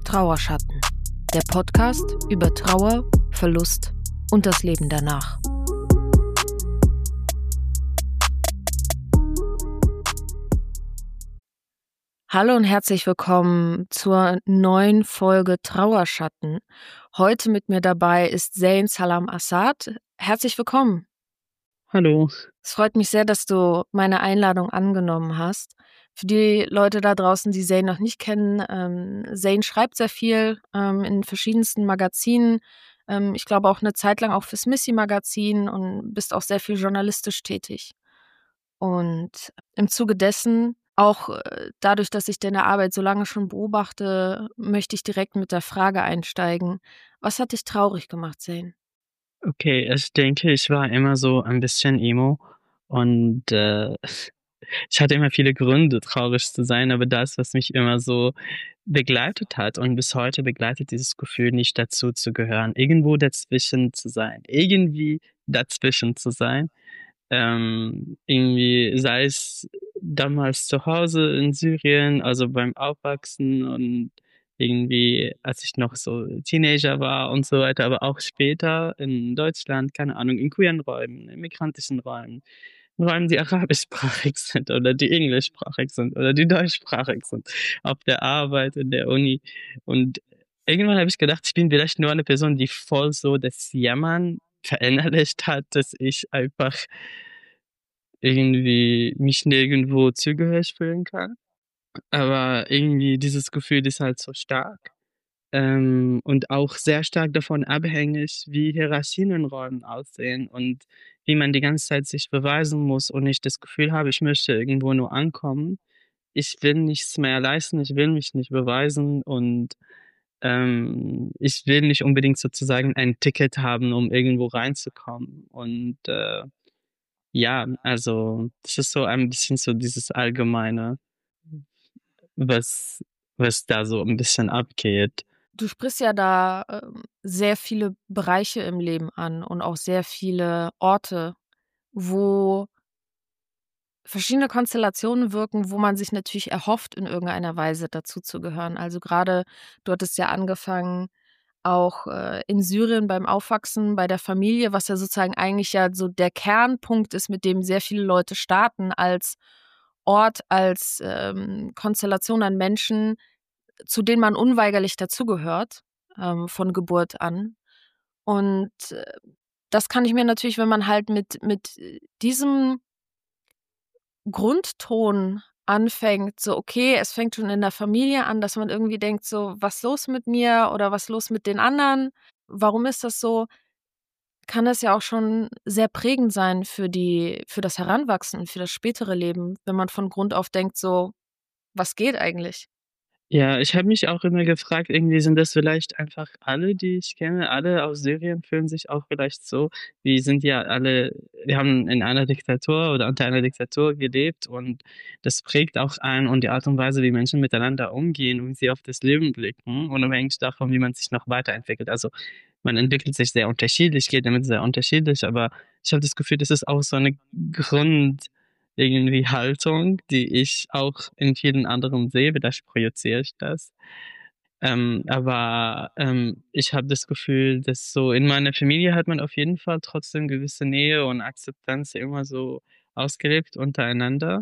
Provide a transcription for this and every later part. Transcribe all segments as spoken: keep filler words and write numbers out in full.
Trauerschatten, der Podcast über Trauer, Verlust und das Leben danach. Hallo und herzlich willkommen zur neuen Folge Trauerschatten. Heute mit mir dabei ist Zain Salam Assad. Herzlich willkommen. Hallo. Es freut mich sehr, dass du meine Einladung angenommen hast. Für die Leute da draußen, die Zain noch nicht kennen, ähm, Zain schreibt sehr viel ähm, in verschiedensten Magazinen. Ähm, ich glaube auch eine Zeit lang auch fürs Missy-Magazin und bist auch sehr viel journalistisch tätig. Und im Zuge dessen, auch äh, dadurch, dass ich deine Arbeit so lange schon beobachte, möchte ich direkt mit der Frage einsteigen. Was hat dich traurig gemacht, Zain? Okay, ich denke, ich war immer so ein bisschen emo und, äh, ich hatte immer viele Gründe, traurig zu sein, aber das, was mich immer so begleitet hat und bis heute begleitet dieses Gefühl, nicht dazu zu gehören, irgendwo dazwischen zu sein, irgendwie dazwischen zu sein. Ähm, irgendwie, sei es damals zu Hause in Syrien, also beim Aufwachsen und irgendwie, als ich noch so Teenager war und so weiter, aber auch später in Deutschland, keine Ahnung, in queeren Räumen, in migrantischen Räumen, in Räumen, die arabischsprachig sind oder die englischsprachig sind oder die deutschsprachig sind, auf der Arbeit, in der Uni. Und irgendwann habe ich gedacht, ich bin vielleicht nur eine Person, die voll so das Jammern verinnerlicht hat, dass ich einfach irgendwie mich nirgendwo zugehörig fühlen kann. Aber irgendwie dieses Gefühl ist halt so stark, ähm, und auch sehr stark davon abhängig, wie Hierarchien in Räumen aussehen und wie man die ganze Zeit sich beweisen muss und ich das Gefühl habe, ich möchte irgendwo nur ankommen. Ich will nichts mehr leisten, ich will mich nicht beweisen und, ähm, ich will nicht unbedingt sozusagen ein Ticket haben, um irgendwo reinzukommen. Und, äh, ja, also, das ist so ein bisschen so dieses Allgemeine, was was da so ein bisschen abgeht. Du sprichst ja da ähm, sehr viele Bereiche im Leben an und auch sehr viele Orte, wo verschiedene Konstellationen wirken, wo man sich natürlich erhofft, in irgendeiner Weise dazuzugehören. Also gerade, du hattest ja angefangen, auch äh, in Syrien beim Aufwachsen, bei der Familie, was ja sozusagen eigentlich ja so der Kernpunkt ist, mit dem sehr viele Leute starten, als Ort, als ähm, Konstellation an Menschen, zu denen man unweigerlich dazugehört, ähm, von Geburt an. Und äh, das kann ich mir natürlich, wenn man halt mit, mit äh, diesem Grundton anfängt, so okay, es fängt schon in der Familie an, dass man irgendwie denkt so: „Was los mit mir oder was los mit den anderen? Warum ist das so?“ Kann das ja auch schon sehr prägend sein für die für das Heranwachsen und für das spätere Leben, wenn man von Grund auf denkt so: „Was geht eigentlich?“ Ja, ich habe mich auch immer gefragt, irgendwie sind das vielleicht einfach alle, die ich kenne, alle aus Syrien fühlen sich auch vielleicht so. Wir sind ja alle wir haben in einer Diktatur oder unter einer Diktatur gelebt und das prägt auch einen und die Art und Weise, wie Menschen miteinander umgehen und wie sie auf das Leben blicken, unabhängig davon, wie man sich noch weiterentwickelt. Also, man entwickelt sich sehr unterschiedlich, geht damit sehr unterschiedlich, aber ich habe das Gefühl, das ist auch so eine Grund irgendwie Haltung, die ich auch in vielen anderen sehe, vielleicht projiziere ich das. Ähm, aber, ähm, ich habe das Gefühl, dass so in meiner Familie hat man auf jeden Fall trotzdem gewisse Nähe und Akzeptanz immer so ausgelebt untereinander.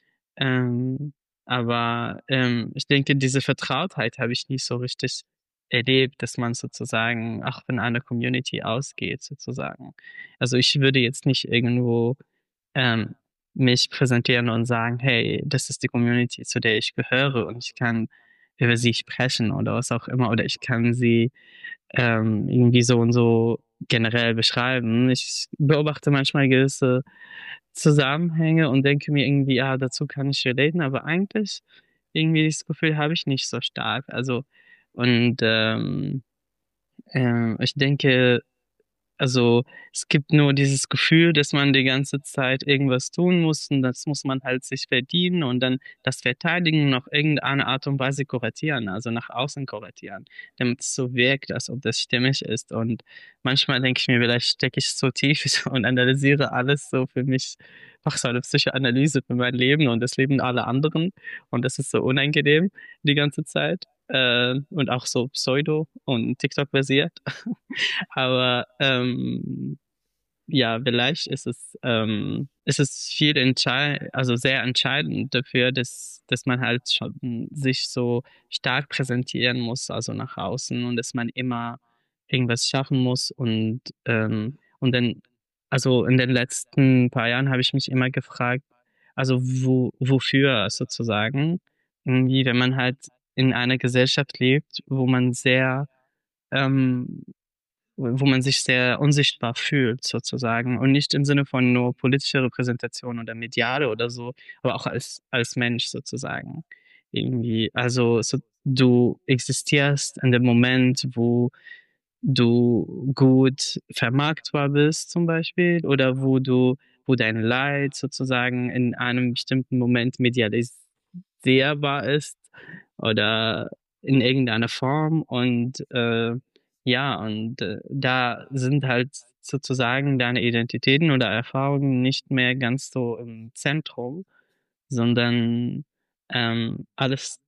Ähm, aber, ähm, ich denke, diese Vertrautheit habe ich nicht so richtig erlebt, dass man sozusagen auch von einer Community ausgeht sozusagen. Also, ich würde jetzt nicht irgendwo ähm, mich präsentieren und sagen: „Hey, das ist die Community, zu der ich gehöre und ich kann über sie sprechen“ oder was auch immer oder ich kann sie, ähm, irgendwie so und so generell beschreiben. Ich beobachte manchmal gewisse Zusammenhänge und denke mir irgendwie: „Ja, dazu kann ich relaten“, aber eigentlich irgendwie das Gefühl habe ich nicht so stark. Also und, ähm, ähm, ich denke also, es gibt nur dieses Gefühl, dass man die ganze Zeit irgendwas tun muss und das muss man halt sich verdienen und dann das Verteidigen auf irgendeine Art und Weise kuratieren, also nach außen kuratieren, damit es so wirkt, als ob das stimmig ist. Und manchmal denke ich mir, vielleicht stecke ich so tief und analysiere alles so für mich, mache so eine Psychoanalyse für mein Leben und das Leben aller anderen und das ist so unangenehm die ganze Zeit. äh, und auch so Pseudo und TikTok basiert. Aber ähm, ja, vielleicht ist es, ähm, ist es viel entscheid also sehr entscheidend dafür, dass, dass man halt schon sich so stark präsentieren muss, also nach außen und dass man immer irgendwas schaffen muss und, ähm, und dann, also in den letzten paar Jahren habe ich mich immer gefragt, also wo, wofür sozusagen, irgendwie, wenn man halt in einer Gesellschaft lebt, wo man sehr, ähm, wo man sich sehr unsichtbar fühlt sozusagen und nicht im Sinne von nur politischer Repräsentation oder mediale oder so, aber auch als als Mensch sozusagen irgendwie. Also so, du existierst in dem Moment, wo du gut vermarktbar bist zum Beispiel oder wo du, wo dein Leid sozusagen in einem bestimmten Moment medialisierbar ist oder in irgendeiner Form und äh, ja, und äh, da sind halt sozusagen deine Identitäten oder Erfahrungen nicht mehr ganz so im Zentrum, sondern ähm, alles,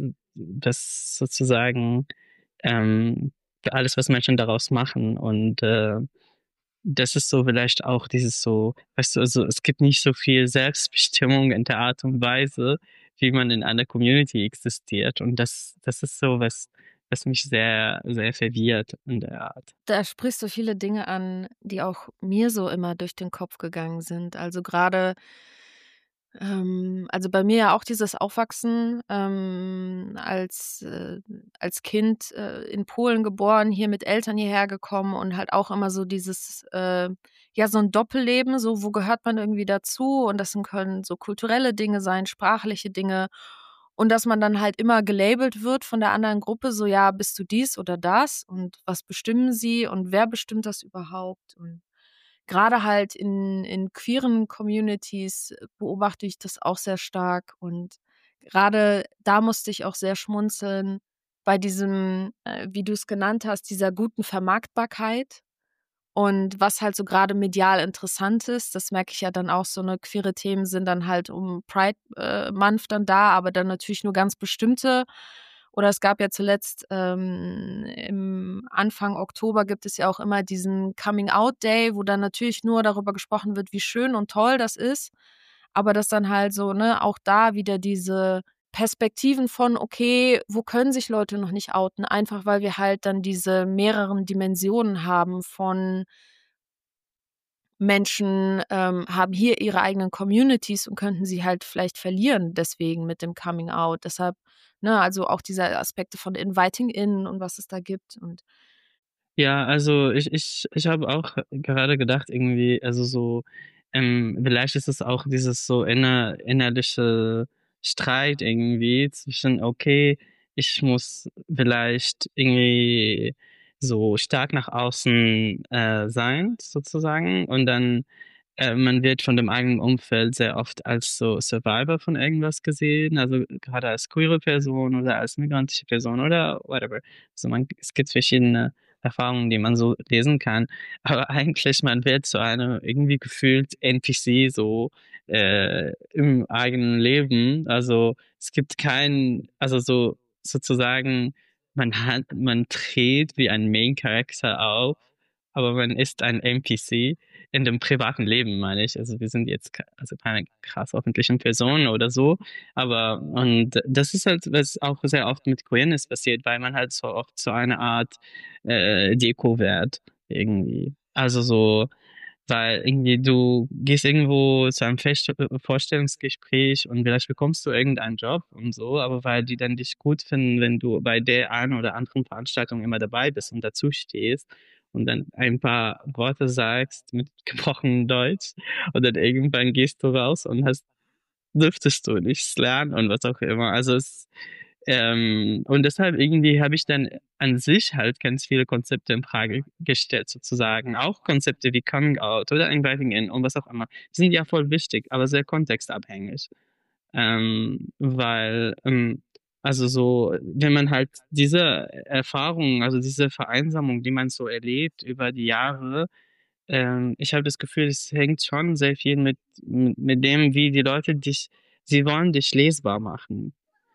das sozusagen ähm, für alles, was Menschen daraus machen. Und äh, das ist so vielleicht auch dieses so, weißt du, also es gibt nicht so viel Selbstbestimmung in der Art und Weise, wie man in einer Community existiert. Und das, das ist so was, was mich sehr, sehr verwirrt in der Art. Da sprichst du viele Dinge an, die auch mir so immer durch den Kopf gegangen sind. Also gerade, ähm also bei mir ja auch dieses Aufwachsen, ähm, als äh, als Kind, äh, in Polen geboren, hier mit Eltern hierher gekommen und halt auch immer so dieses, äh ja, so 'n Doppelleben, so wo gehört man irgendwie dazu? Und das können so kulturelle Dinge sein, sprachliche Dinge. Und dass man dann halt immer gelabelt wird von der anderen Gruppe, so: „Ja, bist du dies oder das und was bestimmen sie und wer bestimmt das überhaupt?“ Und grade halt in in queeren Communities äh, beobachte ich das auch sehr stark und grade da musste ich auch sehr schmunzeln bei diesem, äh, wie du's genannt hast, dieser guten Vermarktbarkeit. Und was halt so grade medial interessant ist, das merke ich ja dann auch so, ne, queere Themen sind dann halt um Pride, äh, Month dann da, aber dann natürlich nur ganz bestimmte. Oder es gab ja zuletzt, ähm, im Anfang Oktober gibt es ja auch immer diesen Coming Out Day, wo dann natürlich nur darüber gesprochen wird, wie schön und toll das ist. Aber dass dann halt so, ne, auch da wieder diese Perspektiven von: „Okay, wo können sich Leute noch nicht outen?“ Einfach weil wir halt dann diese mehreren Dimensionen haben von Menschen, ähm, haben hier ihre eigenen Communities und könnten sie halt vielleicht verlieren deswegen mit dem Coming Out. Deshalb, ne, also auch diese Aspekte von Inviting in und was es da gibt und Ja, also ich ich ich habe auch gerade gedacht irgendwie, also so, ähm, vielleicht ist es auch dieses so inner innerliche Streit irgendwie zwischen: „Okay, ich muss vielleicht irgendwie so stark nach außen, äh, sein sozusagen“ und dann äh, man wird von dem eigenen Umfeld sehr oft als so Survivor von irgendwas gesehen, also gerade als queere Person oder als migrantische Person oder whatever. Also man es gibt verschiedene Erfahrungen, die man so lesen kann, aber eigentlich man wird zu einer irgendwie gefühlt N P C so, äh, im eigenen Leben. Also, es gibt keinen, also so sozusagen, man hat man tritt wie ein Main Character auf, aber man ist ein N P C. In dem privaten Leben meine ich. Also, wir sind jetzt k also keine krass öffentlichen Personen oder so, aber und das ist halt, was auch sehr oft mit Queerness passiert, weil man halt so oft so eine Art, äh, Deko wird irgendwie. Also so, weil irgendwie du gehst irgendwo zu einem Fest äh, Vorstellungsgespräch und vielleicht bekommst du irgendeinen Job und so, aber weil die dann dich gut finden, wenn du bei der einen oder anderen Veranstaltung immer dabei bist und dazu stehst und dann ein paar Worte sagst mit gebrochenem Deutsch und dann irgendwann gehst du raus und hast dürftest du nichts lernen und was auch immer. Also es ähm, und deshalb irgendwie habe ich dann an sich halt ganz viele Konzepte in Frage gestellt sozusagen. Auch Konzepte wie Coming Out oder Inviting In und was auch immer. Die sind ja voll wichtig, aber sehr kontextabhängig. Ähm, weil, ähm, also so, wenn man halt diese Erfahrungen, also diese Vereinsamung, die man so erlebt über die Jahre, ähm, ich habe das Gefühl, es hängt schon sehr viel mit, mit, mit dem, wie die Leute dich, sie wollen dich lesbar machen.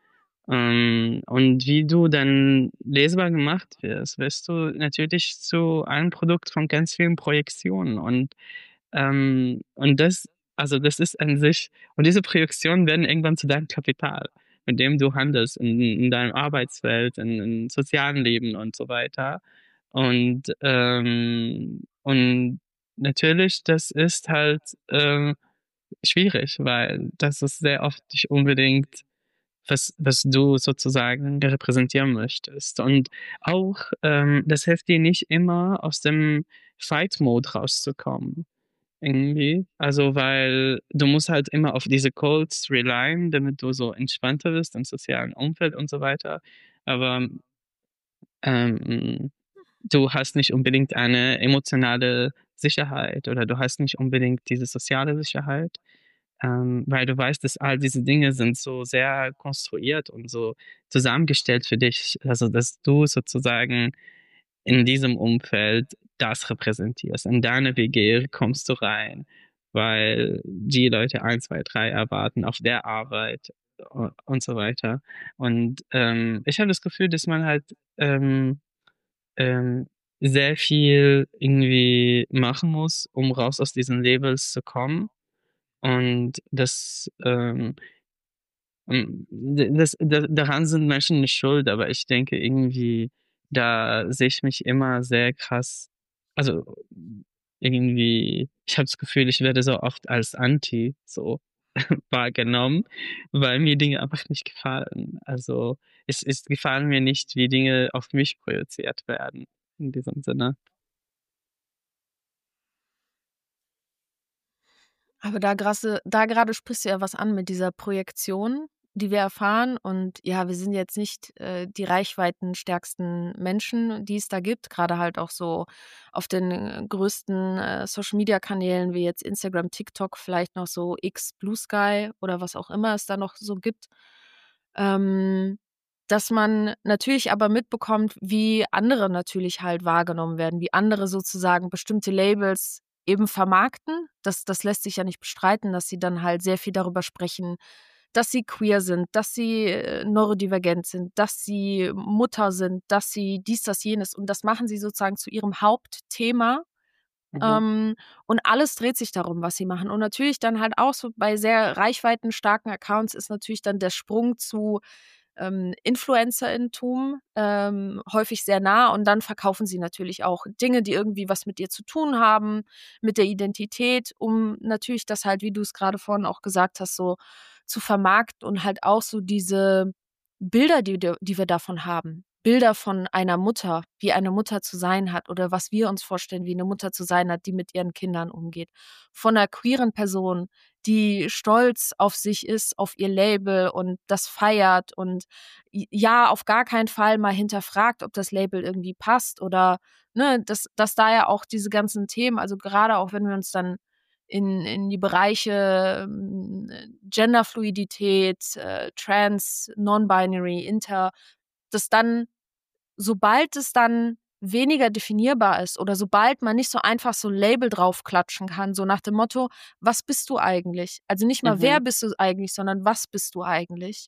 Ähm, und wie du dann lesbar gemacht wirst, wirst du natürlich zu einem Produkt von ganz vielen Projektionen und, ähm und das also, das ist an sich und diese Projektionen werden irgendwann zu deinem Kapital, mit dem du handelst in in deinem Arbeitswelt, in im sozialen Leben und so weiter. Und, ähm und natürlich, das ist halt, ähm, schwierig, weil das ist sehr oft nicht unbedingt was was du sozusagen repräsentieren möchtest. Und auch, ähm, das hilft dir nicht immer, aus dem Fight-Mode rauszukommen irgendwie. Also, weil du musst halt immer auf diese Codes relyen, damit du so entspannter bist im sozialen Umfeld und so weiter. Aber, ähm, du hast nicht unbedingt eine emotionale Sicherheit oder du hast nicht unbedingt diese soziale Sicherheit, ähm, weil du weißt, dass all diese Dinge sind so sehr konstruiert und so zusammengestellt für dich. Also, dass du sozusagen in diesem Umfeld das repräsentierst. In deine W G kommst du rein, weil die Leute eins, zwei, drei erwarten auf der Arbeit u und so weiter. Und, ähm, ich habe das Gefühl, dass man halt, ähm, ähm, sehr viel irgendwie machen muss, um raus aus diesen Labels zu kommen. Und das, ähm hm, d das da daran sind Menschen nicht schuld, aber ich denke irgendwie, da sehe ich mich immer sehr krass also, irgendwie ich habe das Gefühl, ich werde so oft als Anti so wahrgenommen, weil mir Dinge einfach nicht gefallen. Also, es es gefallen mir nicht, wie Dinge auf mich projiziert werden in diesem Sinne. Aber da grasse da gerade sprichst du ja was an mit dieser Projektion, die wir erfahren. Und ja, wir sind jetzt nicht, äh, die reichweitenstärksten Menschen, die es da gibt, gerade halt auch so auf den, äh, größten, äh, Social-Media-Kanälen wie jetzt Instagram, TikTok, vielleicht noch so X, Blue Sky oder was auch immer es da noch so gibt. Ähm, dass man natürlich aber mitbekommt, wie andere natürlich halt wahrgenommen werden, wie andere sozusagen bestimmte Labels eben vermarkten. Das das lässt sich ja nicht bestreiten, dass sie dann halt sehr viel darüber sprechen, dass sie queer sind, dass sie, äh, neurodivergent sind, dass sie Mutter sind, dass sie dies, das, jenes. Und das machen sie sozusagen zu ihrem Hauptthema. Mhm. Ähm, und alles dreht sich darum, was sie machen. Und natürlich dann halt auch so bei sehr reichweitenstarken Accounts ist natürlich dann der Sprung zu, ähm, Influencerinnentum, ähm, häufig sehr nah und dann verkaufen sie natürlich auch Dinge, die irgendwie was mit dir zu tun haben, mit der Identität, um natürlich das halt, wie du's grade vorhin auch gesagt hast, so zu vermarkten und halt auch so diese Bilder, die d die wir davon haben. Bilder von einer Mutter, wie eine Mutter zu sein hat oder was wir uns vorstellen, wie 'ne Mutter zu sein hat, die mit ihren Kindern umgeht. Von 'ner queeren Person, die stolz auf sich ist, auf ihr Label und das feiert und j ja, auf gar keinen Fall mal hinterfragt, ob das Label irgendwie passt oder, ne, dass dass da ja auch diese ganzen Themen also, gerade auch wenn wir uns dann in in die Bereiche, ähm, Genderfluidität, äh, Trans, Non-Binary, Inter dass dann sobald es dann weniger definierbar ist oder sobald man nicht so einfach so 'n Label draufklatschen kann, so nach dem Motto: „Was bist du eigentlich?“ Also, nicht mal: „Wer Mhm. bist du eigentlich“, sondern: „Was bist du eigentlich?“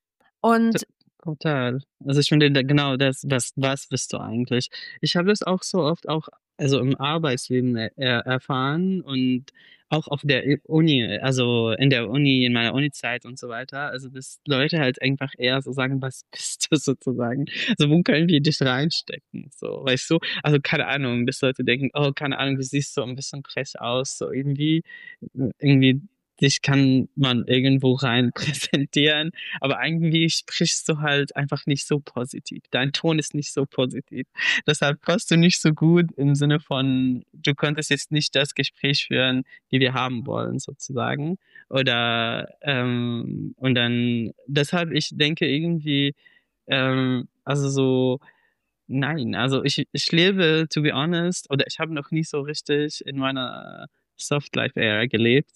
T Und total. Also, ich finde da genau das das was bist du eigentlich? Ich habe das auch so oft auch also, im Arbeitsleben er er erfahren und auch auf der e Uni also, in der Uni, in meiner Unizeit und so weiter. Also, dass Leute halt einfach eher so sagen: „Was bist du?“ sozusagen. Also, wo können wir dich reinstecken, so, weißt du? Also, keine Ahnung, dass Leute denken: „Oh, keine Ahnung, du siehst so 'n bisschen frech aus“, so irgendwie irgendwie dich kann man irgendwo rein präsentieren, aber irgendwie sprichst du halt einfach nicht so positiv. Dein Ton ist nicht so positiv. Deshalb passt du nicht so gut im Sinne von, du könntest jetzt nicht das Gespräch führen, wie wir haben wollen sozusagen. Oder, ähm und dann deshalb ich denke irgendwie, ähm also, so nein, also, ich ich lebe, to be honest oder ich habe noch nie so richtig in meiner Soft-Life-Era gelebt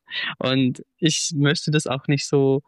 und ich möchte das auch nicht so,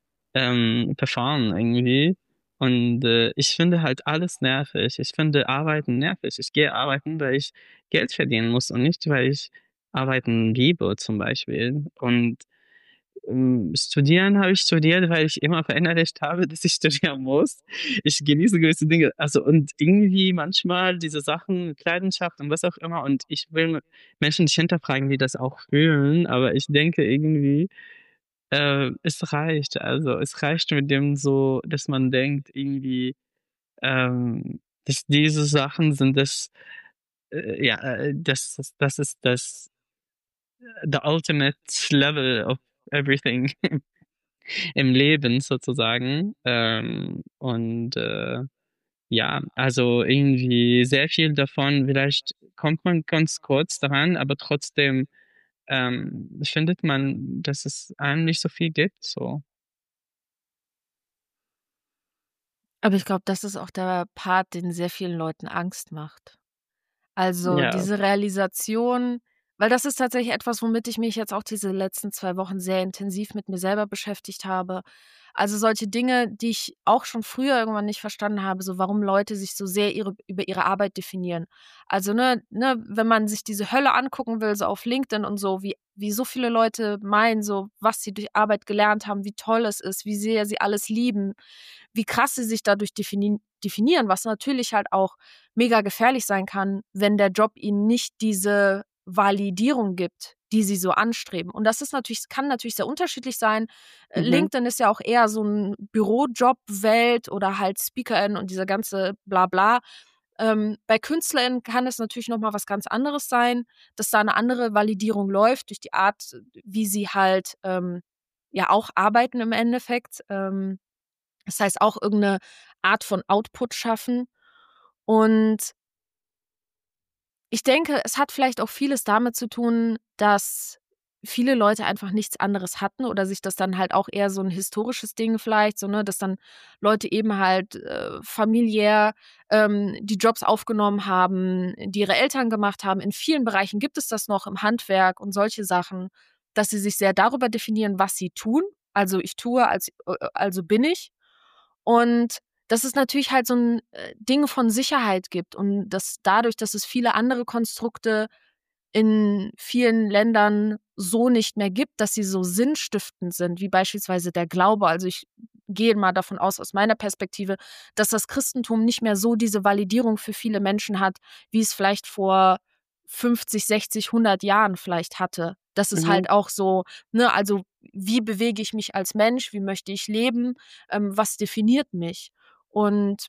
ähm, performen irgendwie. Und, äh, ich finde halt alles nervig. Ich finde Arbeiten nervig. Ich gehe arbeiten, weil ich Geld verdienen muss und nicht, weil ich Arbeiten liebe zum Beispiel. Und Hm, studieren habe ich studiert, weil ich immer verinnerlicht habe, dass ich studieren muss. Ich genieße gewisse Dinge, also und irgendwie manchmal diese Sachen mit Leidenschaft und was auch immer und ich will Menschen nicht hinterfragen, wie das auch fühlen, aber ich denke irgendwie, äh, es reicht. Also, es reicht mit dem so, dass man denkt irgendwie, ähm, dass diese Sachen sind das, äh, ja, äh, das das das ist das the ultimate level of everything im Leben sozusagen. Ähm, und, äh, ja, also irgendwie sehr viel davon vielleicht kommt man ganz kurz daran, aber trotzdem, ähm, findet man, dass es einem nicht so viel gibt, so. Aber ich glaube, das ist auch der Part, den sehr vielen Leuten Angst macht. Also, Ja. diese Realisation, weil das ist tatsächlich etwas, womit ich mich jetzt auch diese letzten zwei Wochen sehr intensiv mit mir selber beschäftigt habe. Also, solche Dinge, die ich auch schon früher irgendwann nicht verstanden habe, so warum Leute sich so sehr ihre über ihre Arbeit definieren. Also, ne ne, wenn man sich diese Hölle angucken will, so auf LinkedIn und so, wie wie so viele Leute meinen, so was sie durch Arbeit gelernt haben, wie toll es ist, wie sehr sie alles lieben, wie krass sie sich dadurch defini definieren, was natürlich halt auch mega gefährlich sein kann, wenn der Job ihnen nicht diese Validierung gibt, die sie so anstreben. Und das ist natürlich kann natürlich sehr unterschiedlich sein. Äh, Mhm. LinkedIn ist ja auch eher so 'n Bürojob-Welt oder halt SpeakerInnen und dieser ganze Blabla. Ähm, bei KünstlerInnen kann es natürlich noch mal was ganz anderes sein, dass da 'ne andere Validierung läuft durch die Art, wie sie halt, ähm, ja auch arbeiten im Endeffekt. Ähm, das heißt auch irgend 'ne Art von Output schaffen. Und ich denke, es hat vielleicht auch vieles damit zu tun, dass viele Leute einfach nichts anderes hatten oder sich das dann halt auch eher so 'n historisches Ding vielleicht so, ne, dass dann Leute eben halt, äh, familiär, ähm, die Jobs aufgenommen haben, die ihre Eltern gemacht haben. In vielen Bereichen gibt es das noch im Handwerk und solche Sachen, dass sie sich sehr darüber definieren, was sie tun. Also, ich tue, als äh, also bin ich. Und dass es natürlich halt so 'n, äh, Ding von Sicherheit gibt und dass dadurch, dass es viele andere Konstrukte in vielen Ländern so nicht mehr gibt, dass sie so sinnstiftend sind, wie beispielsweise der Glaube. Also, ich gehe mal davon aus, aus meiner Perspektive, dass das Christentum nicht mehr so diese Validierung für viele Menschen hat, wie es vielleicht vor fünfzig, sechzig, hundert Jahren vielleicht hatte. Das ist Mhm. halt auch so, ne, also wie bewege ich mich als Mensch? Wie möchte ich leben? Ähm, was definiert mich? Und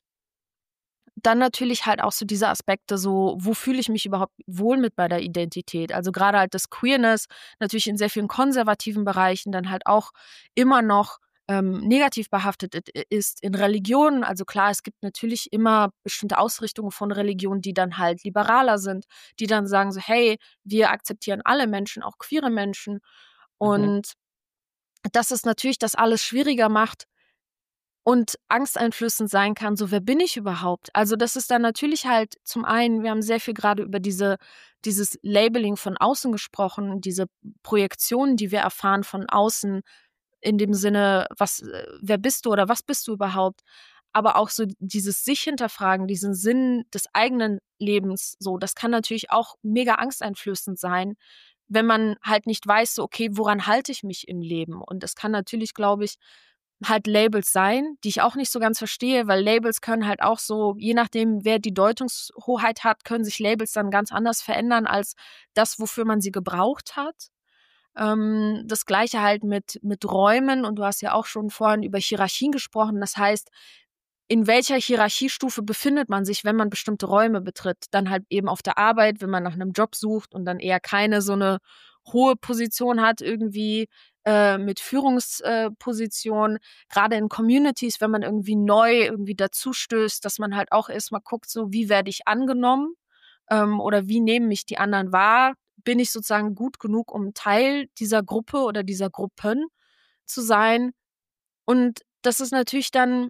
dann natürlich halt auch so diese Aspekte so, wo fühle ich mich überhaupt wohl mit meiner Identität? Also, grade halt das Queerness natürlich in sehr vielen konservativen Bereichen dann halt auch immer noch, ähm, negativ behaftet it ist in Religionen. Also klar, es gibt natürlich immer bestimmte Ausrichtungen von Religionen, die dann halt liberaler sind, die dann sagen so: „Hey, wir akzeptieren alle Menschen, auch queere Menschen.“ Mhm. Und dass es natürlich das alles schwieriger macht und angsteinflößend sein kann, so: „Wer bin ich überhaupt?“ Also, das ist dann natürlich halt zum einen wir haben sehr viel grade über diese dieses Labeling von außen gesprochen, diese Projektion, die wir erfahren von außen in dem Sinne, was äh, wer bist du oder was bist du überhaupt? Aber auch so dieses sich hinterfragen, diesen Sinn des eigenen Lebens so, das kann natürlich auch mega angsteinflößend sein, wenn man halt nicht weiß, so: „Okay, woran halte ich mich im Leben?“ Und das kann natürlich, glaube ich, halt Labels sein, die ich auch nicht so ganz verstehe, weil Labels können halt auch so je nachdem, wer die Deutungshoheit hat, können sich Labels dann ganz anders verändern als das, wofür man sie gebraucht hat. Ähm, das Gleiche halt mit mit Räumen und du hast ja auch schon vorhin über Hierarchien gesprochen. Das heißt, in welcher Hierarchiestufe befindet man sich, wenn man bestimmte Räume betritt? Dann halt eben auf der Arbeit, wenn man nach 'nem Job sucht und dann eher keine so 'ne hohe Position hat irgendwie, äh, mit Führungs äh, Position. Grade in Communities, wenn man irgendwie neu irgendwie dazustößt, dass man halt auch erst mal guckt, so: „Wie werde ich angenommen, ähm, oder wie nehmen mich die anderen wahr? Bin ich sozusagen gut genug, um Teil dieser Gruppe oder dieser Gruppen zu sein?“ Und das ist natürlich dann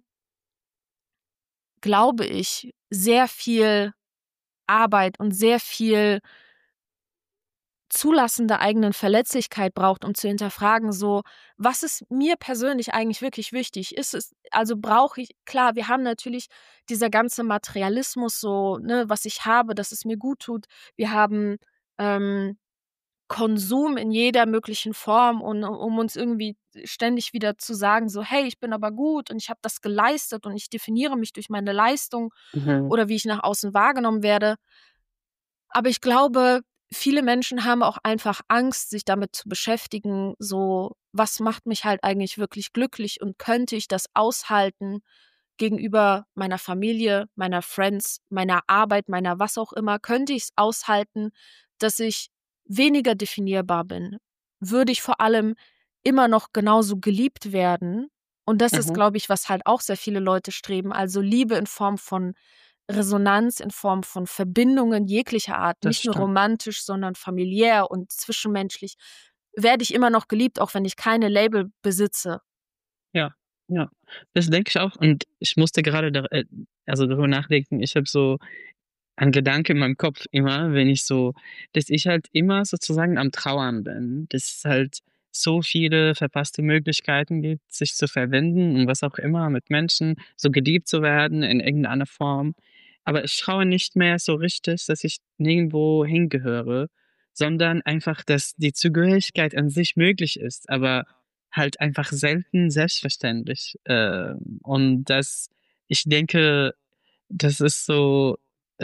glaube ich, sehr viel Arbeit und sehr viel Zulassen der eigenen Verletzlichkeit braucht, um zu hinterfragen so: „Was ist mir persönlich eigentlich wirklich wichtig? Ist es also, brauche ich“ klar, wir haben natürlich dieser ganze Materialismus so, ne, was ich habe, dass es mir guttut. Wir haben, ähm, Konsum in jeder möglichen Form und um uns irgendwie ständig wieder zu sagen, so: „Hey, ich bin aber gut und ich habe das geleistet und ich definiere mich durch meine Leistung Mhm. oder wie ich nach außen wahrgenommen werde.“ Aber ich glaube, viele Menschen haben auch einfach Angst, sich damit zu beschäftigen, so: „Was macht mich halt eigentlich wirklich glücklich und könnte ich das aushalten gegenüber meiner Familie, meiner Friends, meiner Arbeit, meiner was auch immer? Könnte ich's aushalten, dass ich weniger definierbar bin? Würde ich vor allem immer noch genauso geliebt werden?“ Und das ist, Mhm. glaube ich, was halt auch sehr viele Leute streben, also Liebe in Form von Resonanz, in Form von Verbindungen jeglicher Art, Das nicht nur stimmt. romantisch, sondern familiär und zwischenmenschlich. Werde ich immer noch geliebt, auch wenn ich keine Label besitze? Ja, ja. Das denke ich auch und ich musste gerade da äh, also darüber nachdenken. Ich habe so einen Gedanke in meinem Kopf immer, wenn ich so dass ich halt immer sozusagen am Trauern bin, dass es halt so viele verpasste Möglichkeiten gibt, sich zu verbinden und was auch immer mit Menschen, so geliebt zu werden in irgendeiner Form. Aber ich traue nicht mehr so richtig, dass ich nirgendwo hingehöre, sondern einfach, dass die Zugehörigkeit an sich möglich ist, aber halt einfach selten selbstverständlich. Ähm, und das ich denke, das ist so,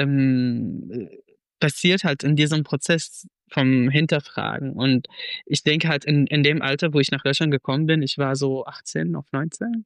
ähm, äh, passiert halt in diesem Prozess vom Hinterfragen. Und ich denke halt in in dem Alter, wo ich nach Deutschland gekommen bin, ich war so achtzehn auf neunzehn.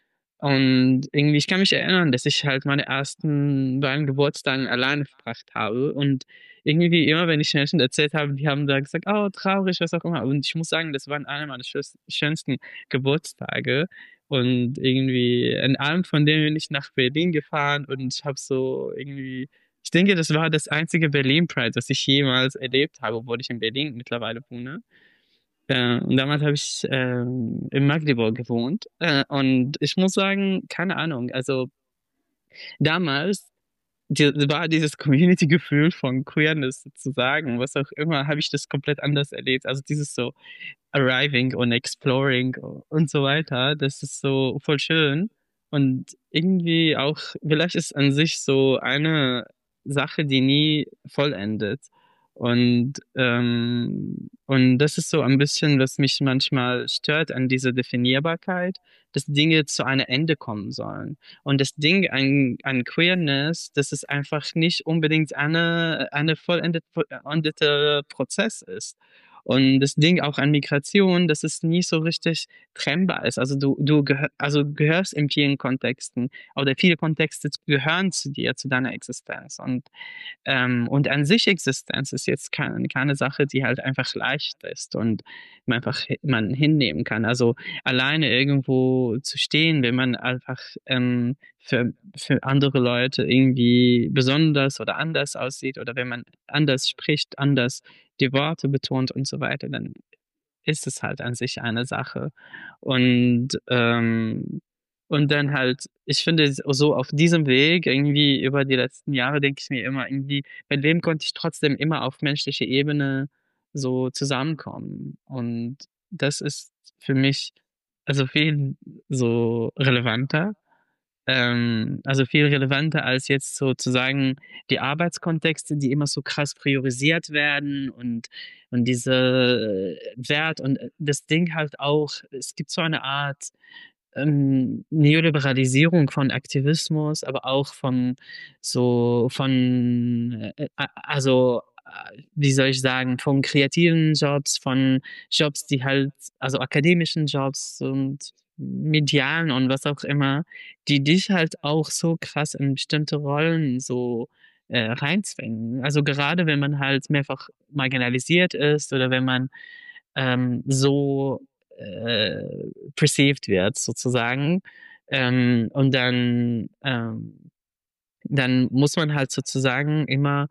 Und irgendwie ich kann mich erinnern, dass ich halt meine ersten beiden Geburtstagen alleine verbracht habe und irgendwie immer, wenn ich Menschen erzählt habe, die haben da gesagt: „Oh, traurig“, was auch immer. Und ich muss sagen, das waren einer meiner schönsten schönsten Geburtstage. Und irgendwie in einem von denen bin ich nach Berlin gefahren und ich habe so irgendwie ich denke, das war das einzige Berlin Pride, das ich jemals erlebt habe, obwohl ich in Berlin mittlerweile wohne. Äh, und damals habe ich, ähm, in Magdeburg gewohnt. Äh, und ich muss sagen, keine Ahnung, also damals di war dieses Community-Gefühl von Queerness sozusagen, was auch immer, habe ich das komplett anders erlebt. Also dieses so Arriving und Exploring und so weiter, das ist so voll schön. Und irgendwie auch vielleicht ist an sich so eine Sache, die nie vollendet. Und, ähm und das ist so ein bisschen, was mich manchmal stört an dieser Definierbarkeit, dass Dinge zu einem Ende kommen sollen. Und das Ding an an Queerness, dass es einfach nicht unbedingt eine eine vollendet vollendete Prozess ist. Und das Ding auch an Migration, dass es nie so richtig trennbar ist. Also du du gehö also gehörst in vielen Kontexten oder viele Kontexte gehören zu dir, zu deiner Existenz. Und ähm, und an sich Existenz ist jetzt kein keine Sache, die halt einfach leicht ist und man einfach hi man hinnehmen kann. Also, alleine irgendwo zu stehen, wenn man einfach, ähm, für für andere Leute irgendwie besonders oder anders aussieht oder wenn man anders spricht, anders die Worte betont und so weiter, dann ist es halt an sich eine Sache. Und, ähm und dann halt ich finde s so auf diesem Weg irgendwie über die letzten Jahre denke ich mir immer irgendwie, mit wem konnte ich trotzdem immer auf menschlicher Ebene so zusammenkommen. Und das ist für mich, also viel so relevanter. Ähm, also viel relevanter als jetzt sozusagen die Arbeitskontexte, die immer so krass priorisiert werden und und diese Wert und das Ding halt auch, es gibt so eine Art, ähm, Neoliberalisierung von Aktivismus, aber auch von so von, äh, a also, äh, wie soll ich sagen, von kreativen Jobs, von Jobs, die halt also akademischen Jobs und medialen und was auch immer, die dich halt auch so krass in bestimmte Rollen so, äh, reinzwängen. Also gerade wenn man halt mehrfach marginalisiert ist oder wenn man, ähm, so, äh, perceived wird sozusagen, ähm, und dann, ähm dann muss man halt sozusagen immer,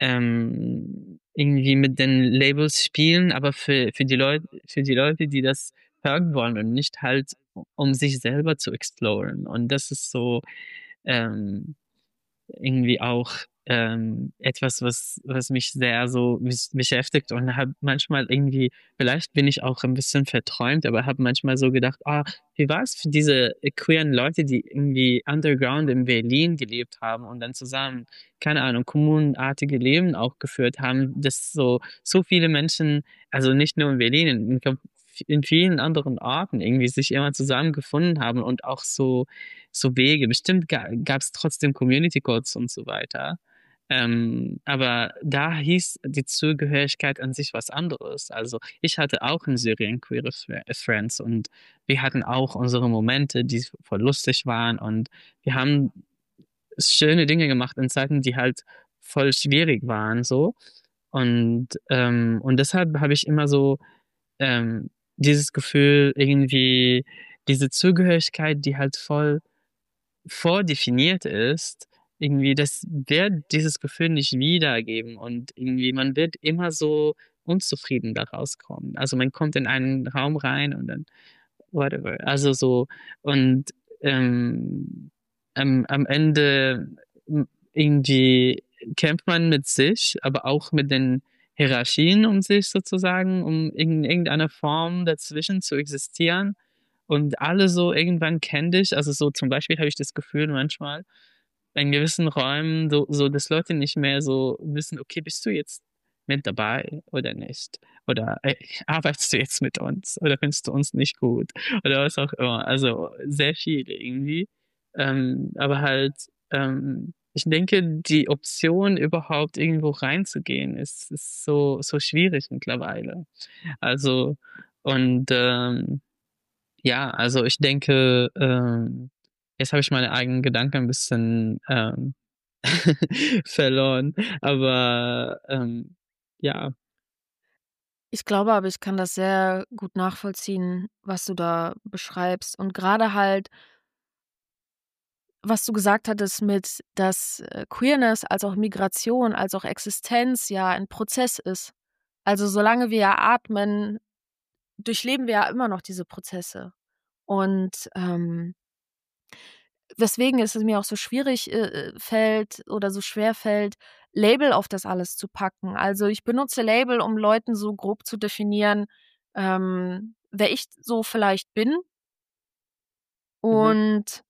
ähm, irgendwie mit den Labels spielen, aber für für die Leut für die Leute, die das hören wollen und nicht halt, um sich selber zu exploren. Und das ist so, ähm, irgendwie auch ähm, etwas, was was mich sehr so besch beschäftigt und habe manchmal irgendwie vielleicht bin ich auch ein bisschen verträumt, aber habe manchmal so gedacht: „Ah, wie war es für diese äh, queeren Leute, die irgendwie underground in Berlin gelebt haben und dann zusammen, keine Ahnung, kommunenartige Leben auch geführt haben, dass so so viele Menschen, also nicht nur in Berlin, in in glaub in vielen anderen Orten irgendwie sich immer zusammengefunden haben und auch so so Wege. Bestimmt ga gab's trotzdem Community Codes und so weiter. Ähm, aber da hieß die Zugehörigkeit an sich was anderes. Also, ich hatte auch in Syrien queere Fre Friends und wir hatten auch unsere Momente, die voll lustig waren und wir haben schöne Dinge gemacht in Zeiten, die halt voll schwierig waren so. Und, ähm und deshalb habe ich immer so, ähm, dieses Gefühl irgendwie diese Zugehörigkeit, die halt voll vordefiniert ist, irgendwie, das wird dieses Gefühl nicht wiedergeben und irgendwie man wird immer so unzufrieden da rauskommen. Also, man kommt in einen Raum rein und dann whatever. Also, so und, ähm, am am Ende, hm, irgendwie kämpft man mit sich, aber auch mit den Hierarchien um sich sozusagen, um in irgendeiner Form dazwischen zu existieren. Und alle so irgendwann kennen dich. Also, so zum Beispiel habe ich das Gefühl manchmal in gewissen Räumen so so, dass Leute nicht mehr so wissen: „Okay, bist du jetzt mit dabei oder nicht? Oder, äh, arbeitest du jetzt mit uns oder findest du uns nicht gut?“ Oder was auch immer. Also, sehr viel irgendwie. Ähm, aber halt, ähm, ich denke, die Option, überhaupt irgendwo reinzugehen, ist ist so so schwierig mittlerweile. Also und, ähm ja, also ich denke, ähm, jetzt habe ich meine eigenen Gedanken ein bisschen, ähm, verloren, aber, ähm, ja. Ich glaube aber, ich kann das sehr gut nachvollziehen, was du da beschreibst. Und gerade halt, was du gesagt hattest mit, dass, äh, Queerness als auch Migration, als auch Existenz ja ein Prozess ist. Also, solange wir ja atmen, durchleben wir ja immer noch diese Prozesse. Und, ähm weswegen es mir auch so schwierig, äh, äh, fällt oder so schwer fällt, Label auf das alles zu packen. Also, ich benutze Label, um Leuten so grob zu definieren, ähm, wer ich so vielleicht bin. Mhm. Und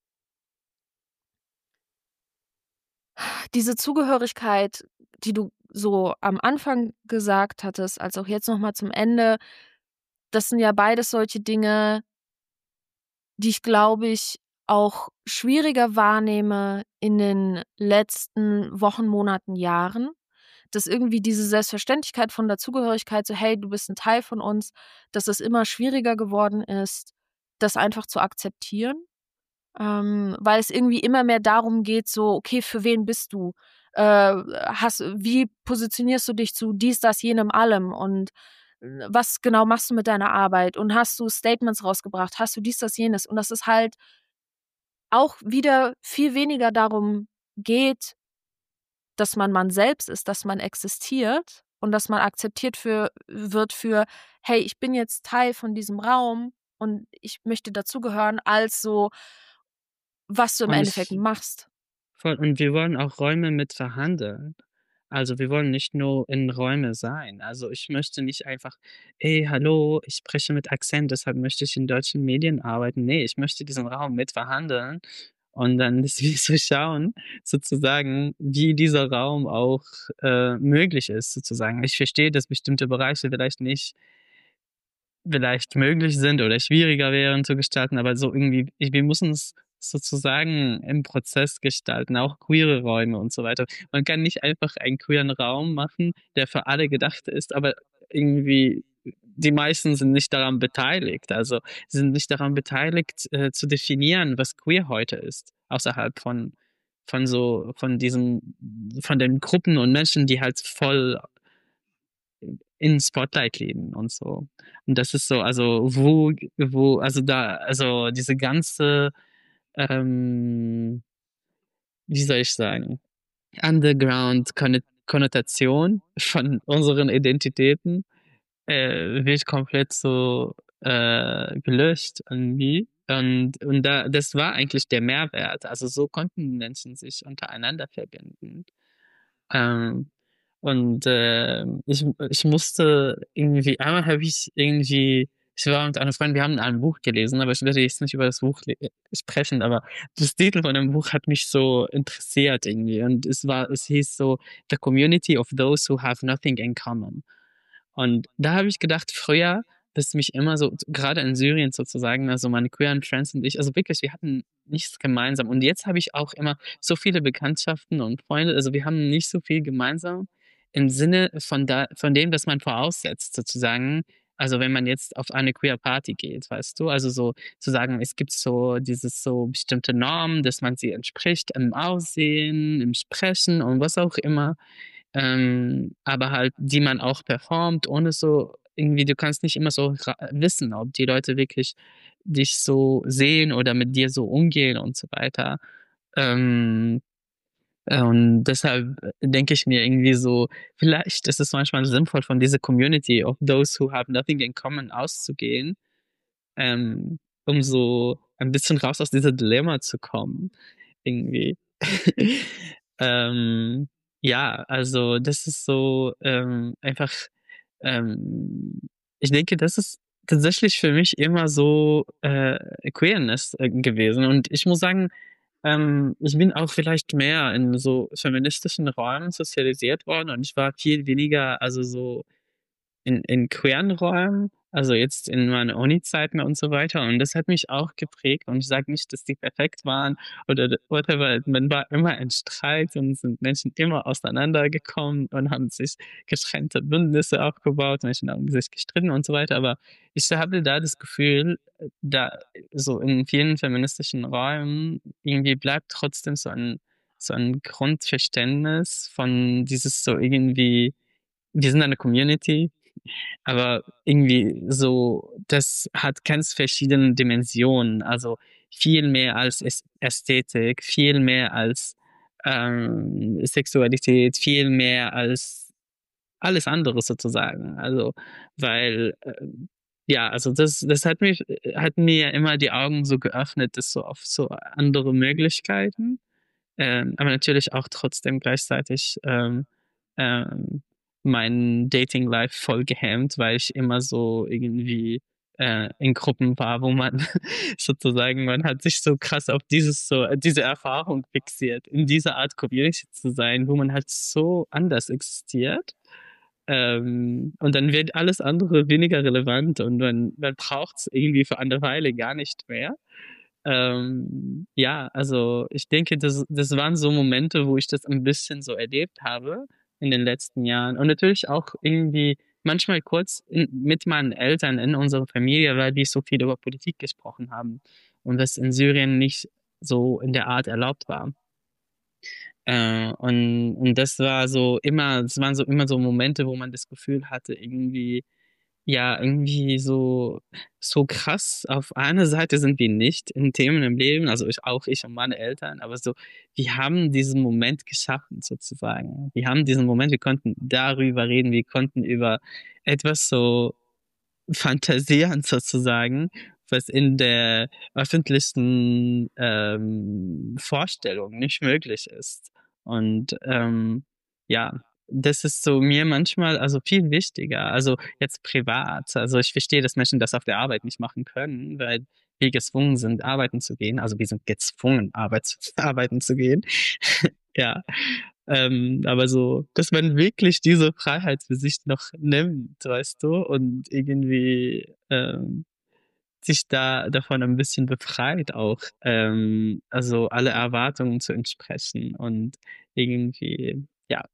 diese Zugehörigkeit, die du so am Anfang gesagt hattest, als auch jetzt noch mal zum Ende, das sind ja beides solche Dinge, die ich, glaube ich, auch schwieriger wahrnehme in den letzten Wochen, Monaten, Jahren, dass irgendwie diese Selbstverständlichkeit von Dazugehörigkeit, so: „Hey, du bist 'n Teil von uns“, dass es immer schwieriger geworden ist, das einfach zu akzeptieren, ähm, weil es irgendwie immer mehr darum geht, so: „Okay, für wen bist du? Äh, hast wie positionierst du dich zu dies, das, jenem, allem und äh, was genau machst du mit deiner Arbeit und hast du Statements rausgebracht? Hast du dies, das, jenes?“ Und dass es halt auch wieder viel weniger darum geht, dass man man selbst ist, dass man existiert und dass man akzeptiert für wird für: „Hey, ich bin jetzt Teil von diesem Raum und ich möchte dazugehören“, als so, was du im Und Endeffekt es machst. voll und wir wollen auch Räume mit verhandeln. Also, wir wollen nicht nur in Räume sein. Also, ich möchte nicht einfach: „Hey, hallo, ich spreche mit Akzent, deshalb möchte ich in deutschen Medien arbeiten.“ Ne, ich möchte diesen Raum mitverhandeln und dann das wir so schauen, sozusagen, wie dieser Raum auch, äh, möglich ist sozusagen. Ich verstehe, dass bestimmte Bereiche vielleicht nicht vielleicht möglich sind oder schwieriger wären zu gestalten, aber so irgendwie ich wir müssen es sozusagen im Prozess gestalten, auch queere Räume und so weiter. Man kann nicht einfach einen queeren Raum machen, der für alle gedacht ist, aber irgendwie die meisten sind nicht daran beteiligt. Also, sie sind nicht daran beteiligt, äh, zu definieren, was queer heute ist, außerhalb von von so von diesen von den Gruppen und Menschen, die halt voll in Spotlight leben und so. Und das ist so, also wo wo also da also diese ganze, ähm, wie soll ich sagen, Underground Konne Konnotation von unseren Identitäten, äh, wird komplett so, äh, gelöscht irgendwie. Und und da das war eigentlich der Mehrwert. Also, so konnten Menschen sich untereinander verbinden. Ähm, und, äh, ich ich musste irgendwie einmal habe ich irgendwie ich war mit einer Freundin, wir haben ein Buch gelesen, aber ich werde jetzt nicht über das Buch le äh, sprechen, aber das Titel von dem Buch hat mich so interessiert irgendwie und es war es hieß so: „The Community of Those Who Have Nothing in Common." Und da habe ich gedacht früher, dass mich immer so gerade in Syrien sozusagen, also meine queeren Friends und ich, also wirklich, wir hatten nichts gemeinsam. Und jetzt habe ich auch immer so viele Bekanntschaften und Freunde, also wir haben nicht so viel gemeinsam im Sinne von da von dem, was man voraussetzt sozusagen. Also, wenn man jetzt auf eine Queer Party geht, weißt du? Also, so zu sagen, es gibt so dieses so bestimmte Normen, dass man sie entspricht im Aussehen, im Sprechen und was auch immer. Ähm, aber halt, die man auch performt, ohne so irgendwie du kannst nicht immer so ra wissen, ob die Leute wirklich dich so sehen oder mit dir so umgehen und so weiter. Ähm, äh, und deshalb äh, denke ich mir irgendwie so, vielleicht ist es manchmal sinnvoll, von dieser Community of those who have nothing in common auszugehen, ähm, um so ein bisschen raus aus dieser Dilemma zu kommen irgendwie. Ähm, ja, also das ist so, ähm, einfach, ähm ich denke, das ist tatsächlich für mich immer so, äh, Queerness, äh, gewesen. Und ich muss sagen, ähm, ich bin auch vielleicht mehr in so feministischen Räumen sozialisiert worden und ich war viel weniger also so in in queeren Räumen, also jetzt in meiner Uni-Zeiten und so weiter. Und das hat mich auch geprägt und ich sage nicht, dass die perfekt waren oder d whatever. Man war immer ein Streit und sind Menschen immer auseinandergekommen und haben sich getrennte Bündnisse aufgebaut, Menschen haben sich gestritten und so weiter. Aber ich hatte da das Gefühl, äh, da so in vielen feministischen Räumen irgendwie bleibt trotzdem so ein so ein Grundverständnis von dieses so irgendwie wir sind eine Community, aber irgendwie so, das hat ganz verschiedene Dimensionen. Also viel mehr als Äs Ästhetik, viel mehr als, ähm, Sexualität, viel mehr als alles andere sozusagen. Also, weil, ähm, ja, also das das hat mich äh, hat mir immer die Augen so geöffnet, das so auf so andere Möglichkeiten. Ähm, aber natürlich auch trotzdem gleichzeitig, ähm, ähm, mein Dating-Life voll gehemmt, weil ich immer so irgendwie, äh, in Gruppen war, wo man sozusagen man hat sich so krass auf dieses so diese Erfahrung fixiert, in dieser Art Community zu sein, wo man halt so anders existiert. Ähm, und dann wird alles andere weniger relevant und man man braucht's irgendwie für eine Weile gar nicht mehr. Ähm, ja, also ich denke, das das waren so Momente, wo ich das ein bisschen so erlebt habe in den letzten Jahren und natürlich auch irgendwie manchmal kurz in mit meinen Eltern in unserer Familie, weil die so viel über Politik gesprochen haben und das in Syrien nicht so in der Art erlaubt war. Äh, und und das war so immer das waren so immer so Momente, wo man das Gefühl hatte, irgendwie ja, irgendwie so so krass. Auf einer Seite sind wir nicht in Themen im Leben, also ich auch ich und meine Eltern, aber so, wir haben diesen Moment geschaffen sozusagen. Wir haben diesen Moment, wir konnten darüber reden, wir konnten über etwas so fantasieren sozusagen, was in der öffentlichen, ähm, Vorstellung nicht möglich ist. Und, ähm, ja, das ist so mir manchmal also viel wichtiger, also jetzt privat. Also, ich verstehe, dass Menschen das auf der Arbeit nicht machen können, weil wir gezwungen sind, arbeiten zu gehen. Also, wir sind gezwungen, Arbeit zu arbeiten zu gehen. Ja, ähm, aber so, dass man wirklich diese Freiheit für sich noch nimmt, weißt du? Und irgendwie, ähm, sich da davon ein bisschen befreit auch, ähm, also alle Erwartungen zu entsprechen und irgendwie, ja.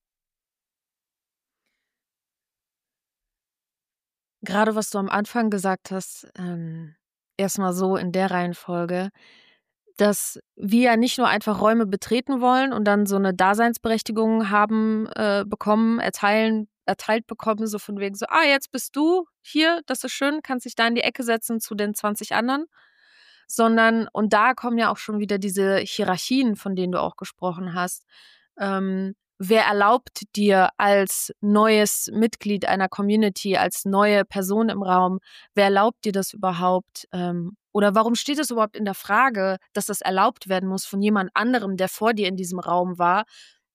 Gerade was du am Anfang gesagt hast, ähm, erst so in der Reihenfolge, dass wir ja nicht nur einfach Räume betreten wollen und dann so 'ne Daseinsberechtigung haben, äh, bekommen, erteilen erteilt bekommen, so von wegen so: „Ah, jetzt bist du hier, das ist schön, kannst dich da in die Ecke setzen zu den zwanzig anderen." Sondern und da kommen ja auch schon wieder diese Hierarchien, von denen du auch gesprochen hast. Ähm, wer erlaubt dir als neues Mitglied einer Community, als neue Person im Raum wer erlaubt dir das überhaupt? Ähm, oder warum steht es überhaupt in der Frage, dass das erlaubt werden muss von jemand anderem, der vor dir in diesem Raum war?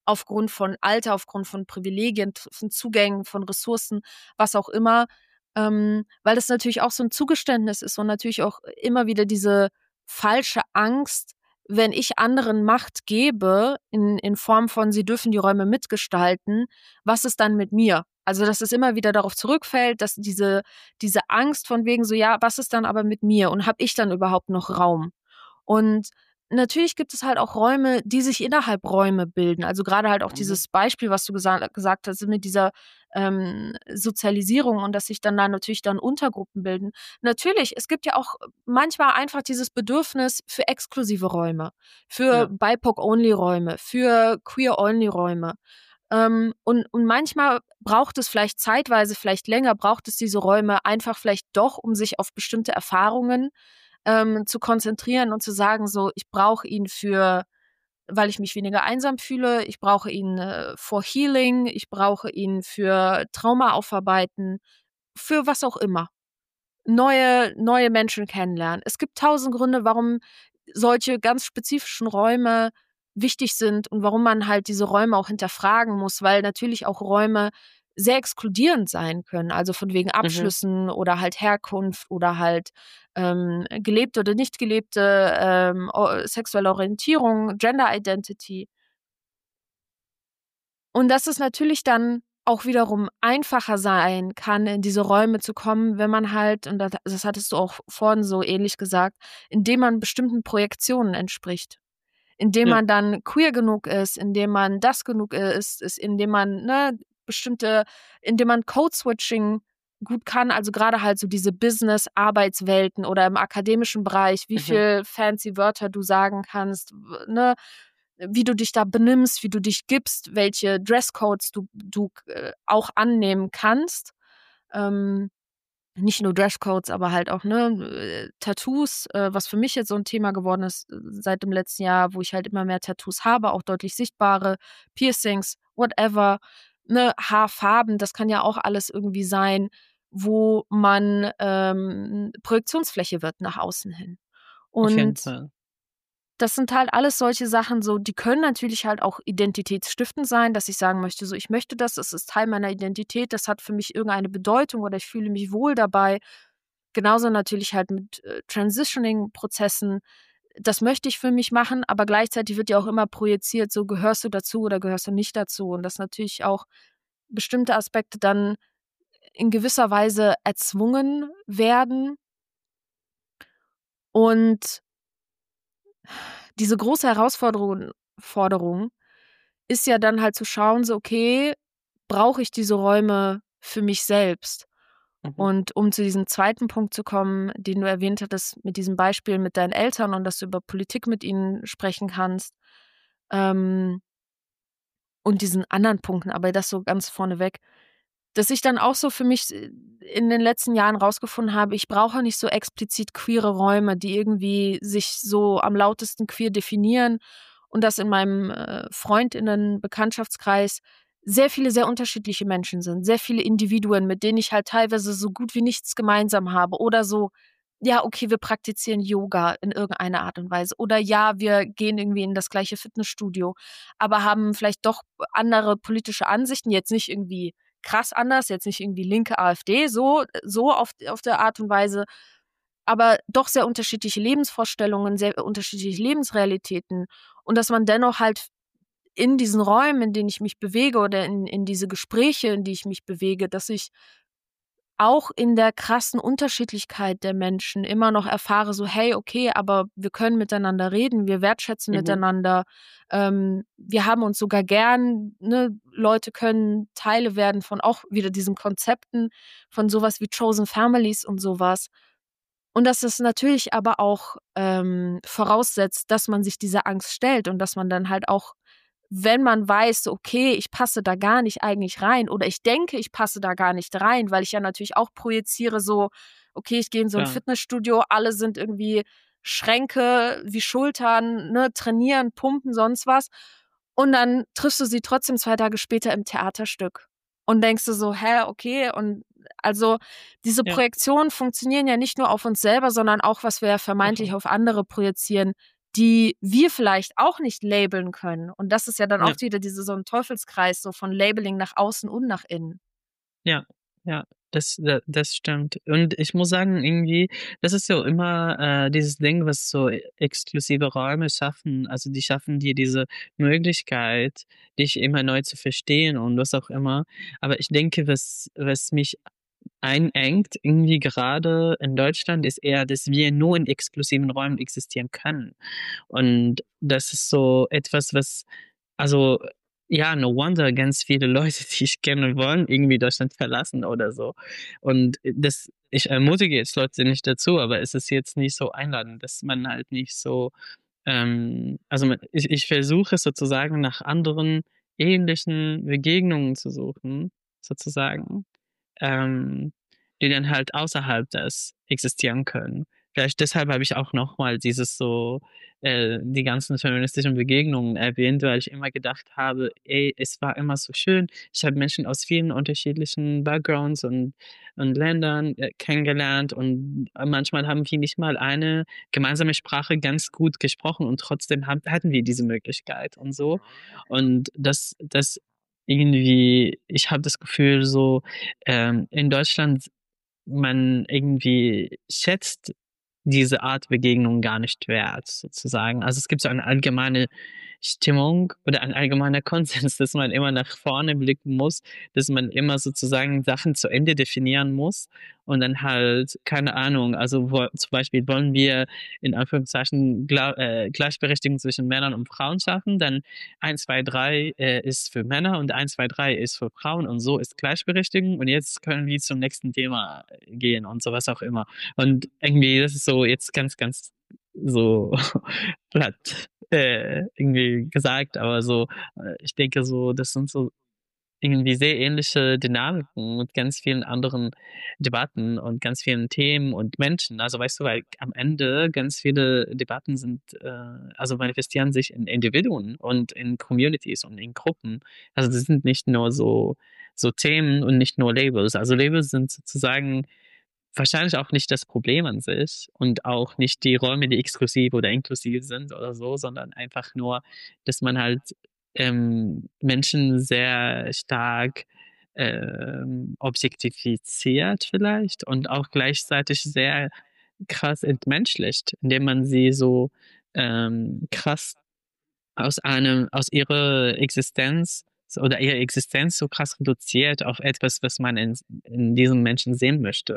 aufgrund von Alter, aufgrund von Privilegien, von Zugängen, von Ressourcen, was auch immer, ähm, weil das natürlich auch so ein Zugeständnis ist und natürlich auch immer wieder diese falsche Angst, wenn ich anderen Macht gebe, in, in Form von, sie dürfen die Räume mitgestalten, was ist dann mit mir? Also, dass es immer wieder darauf zurückfällt, dass diese, diese Angst von wegen so, ja, was ist dann aber mit mir und habe ich dann überhaupt noch Raum? Und natürlich gibt es halt auch Räume, die sich innerhalb Räume bilden. Also gerade halt auch Mhm. dieses Beispiel, was du gesa- gesagt hast, mit dieser ähm, Sozialisierung und dass sich dann da natürlich dann Untergruppen bilden. Natürlich, es gibt ja auch manchmal einfach dieses Bedürfnis für exklusive Räume, für Ja. B I P O C-Only-Räume, für Queer-Only-Räume. Ähm, und, und manchmal braucht es vielleicht zeitweise, vielleicht länger, braucht es diese Räume einfach vielleicht doch, um sich auf bestimmte Erfahrungen ähm, zu konzentrieren und zu sagen, so, ich brauche ihn für, weil ich mich weniger einsam fühle, ich brauche ihn äh, for Healing, ich brauche ihn für Trauma aufarbeiten, für was auch immer. Neue, neue Menschen kennenlernen. Es gibt tausend Gründe, warum solche ganz spezifischen Räume wichtig sind und warum man halt diese Räume auch hinterfragen muss, weil natürlich auch Räume sehr exkludierend sein können, also von wegen Mhm. Abschlüssen oder halt Herkunft oder halt ähm, gelebte oder nicht gelebte ähm, o- sexuelle Orientierung, Gender Identity. Und dass es natürlich dann auch wiederum einfacher sein kann, in diese Räume zu kommen, wenn man halt, und das, das hattest du auch vorhin so ähnlich gesagt, indem man bestimmten Projektionen entspricht. Indem Ja. man dann queer genug ist, indem man das genug ist, ist indem man ne, bestimmte, indem man Code-Switching gut kann, also gerade halt so diese Business-Arbeitswelten oder im akademischen Bereich, wie Mhm. viel fancy Wörter du sagen kannst, ne, wie du dich da benimmst, wie du dich gibst, welche Dresscodes du, du äh, auch annehmen kannst. Ähm, nicht nur Dresscodes, aber halt auch ne äh, Tattoos, äh, was für mich jetzt so ein Thema geworden ist äh, seit dem letzten Jahr, wo ich halt immer mehr Tattoos habe, auch deutlich sichtbare, Piercings, whatever, ne, Haarfarben, das kann ja auch alles irgendwie sein, wo man ähm, Projektionsfläche wird nach außen hin. Auf jeden Und Fall. das sind halt alles solche Sachen so, die können natürlich halt auch identitätsstiftend sein, dass ich sagen möchte, so, ich möchte das, das ist Teil meiner Identität, das hat für mich irgendeine Bedeutung oder ich fühle mich wohl dabei. Genauso natürlich halt mit äh, Transitioning-Prozessen. Das möchte ich für mich machen, aber gleichzeitig wird ja auch immer projiziert, so gehörst du dazu oder gehörst du nicht dazu. Und dass natürlich auch bestimmte Aspekte dann in gewisser Weise erzwungen werden. Und diese große Herausforderung Forderung ist ja dann halt zu schauen, so, okay, brauche ich diese Räume für mich selbst? Mhm. Und um zu diesem zweiten Punkt zu kommen, den du erwähnt hattest, mit diesem Beispiel mit deinen Eltern und dass du über Politik mit ihnen sprechen kannst, ähm, und diesen anderen Punkten, aber das so ganz vorneweg, dass ich dann auch so für mich äh, in den letzten Jahren rausgefunden habe, ich brauche nicht so explizit queere Räume, die irgendwie sich so am lautesten queer definieren und dass in meinem äh, Freundinnen Bekanntschaftskreis sehr viele sehr unterschiedliche Menschen sind, sehr viele Individuen, mit denen ich halt teilweise so gut wie nichts gemeinsam habe oder so, ja, okay, wir praktizieren Yoga in irgendeiner Art und Weise oder ja, wir gehen irgendwie in das gleiche Fitnessstudio, aber haben vielleicht doch andere politische Ansichten, jetzt nicht irgendwie krass anders, jetzt nicht irgendwie linke AfD, so, so auf, auf der Art und Weise, aber doch sehr unterschiedliche Lebensvorstellungen, sehr unterschiedliche Lebensrealitäten und dass man dennoch halt in diesen Räumen, in denen ich mich bewege oder in, in diese Gespräche, in die ich mich bewege, dass ich auch in der krassen Unterschiedlichkeit der Menschen immer noch erfahre, so, hey, okay, aber wir können miteinander reden, wir wertschätzen Mhm. miteinander, ähm, wir haben uns sogar gern, ne, Leute können Teile werden von auch wieder diesen Konzepten, von sowas wie Chosen Families und sowas. Und dass es natürlich aber auch ähm, voraussetzt, dass man sich dieser Angst stellt und dass man dann halt auch, wenn man weiß, so, okay, ich passe da gar nicht eigentlich rein oder ich denke, ich passe da gar nicht rein, weil ich ja natürlich auch projiziere, so, okay, ich gehe in so ein Klar. Fitnessstudio, alle sind irgendwie Schränke wie Schultern, ne, trainieren, pumpen, sonst was. Und dann triffst du sie trotzdem zwei Tage später im Theaterstück und denkst du so, hä, okay, und also diese Ja, Projektionen funktionieren ja nicht nur auf uns selber, sondern auch, was wir ja genau. vermeintlich auf andere projizieren, die wir vielleicht auch nicht labeln können. Und das ist ja dann Ja. auch wieder diese so 'n Teufelskreis so von Labeling nach außen und nach innen. Ja, ja, das da das stimmt. Und ich muss sagen, irgendwie, das ist so immer, äh, dieses Ding, was so e exklusive Räume schaffen. Also, die schaffen dir diese Möglichkeit, dich immer neu zu verstehen und was auch immer. Aber ich denke, was was mich einengt irgendwie gerade in Deutschland, ist eher, dass wir nur in exklusiven Räumen existieren können. Und das ist so etwas, was also, ja, no wonder ganz viele Leute, die ich kenne, wollen irgendwie Deutschland verlassen oder so. Und das ich ermutige jetzt Leute nicht dazu, aber es ist jetzt nicht so einladend, dass man halt nicht so, ähm also, man ich ich versuche sozusagen nach anderen ähnlichen Begegnungen zu suchen, sozusagen, ähm, die dann halt außerhalb des existieren können. Vielleicht deshalb habe ich auch noch mal dieses so äh, die ganzen feministischen Begegnungen erwähnt, weil ich immer gedacht habe: „Ey, es war immer so schön.“ Ich habe Menschen aus vielen unterschiedlichen Backgrounds und und Ländern, äh, kennengelernt und manchmal haben wir nicht mal eine gemeinsame Sprache ganz gut gesprochen und trotzdem haben hatten wir diese Möglichkeit und so. Und das das irgendwie ich habe das Gefühl so, ähm, in Deutschland, man irgendwie schätzt diese Art Begegnung gar nicht wert sozusagen. Also, es gibt so eine allgemeine Stimmung oder ein allgemeiner Konsens, dass man immer nach vorne blicken muss, dass man immer sozusagen Sachen zu Ende definieren muss und dann halt, keine Ahnung, also, wo zum Beispiel wollen wir in Anführungszeichen Gla äh, Gleichberechtigung zwischen Männern und Frauen schaffen, dann eins, zwei, drei, äh, ist für Männer und eins, zwei, drei ist für Frauen und so ist Gleichberechtigung und jetzt können wir zum nächsten Thema gehen und so was auch immer. Und irgendwie, das ist so jetzt ganz, ganz so platt, äh, irgendwie gesagt, aber so, äh, ich denke so, das sind so irgendwie sehr ähnliche Dynamiken mit ganz vielen anderen Debatten und ganz vielen Themen und Menschen. Also, weißt du, weil am Ende ganz viele Debatten sind, äh also, manifestieren sich in Individuen und in Communities und in Gruppen. Also, das sind nicht nur so so Themen und nicht nur Labels. Also, Labels sind sozusagen wahrscheinlich auch nicht das Problem an sich und auch nicht die Räume, die exklusiv oder inklusiv sind oder so, sondern einfach nur, dass man halt, ähm, Menschen sehr stark, ähm, objektifiziert vielleicht und auch gleichzeitig sehr krass entmenschlicht, indem man sie so, ähm, krass aus einem aus ihrer Existenz oder ihre Existenz so krass reduziert auf etwas, was man in in diesem Menschen sehen möchte.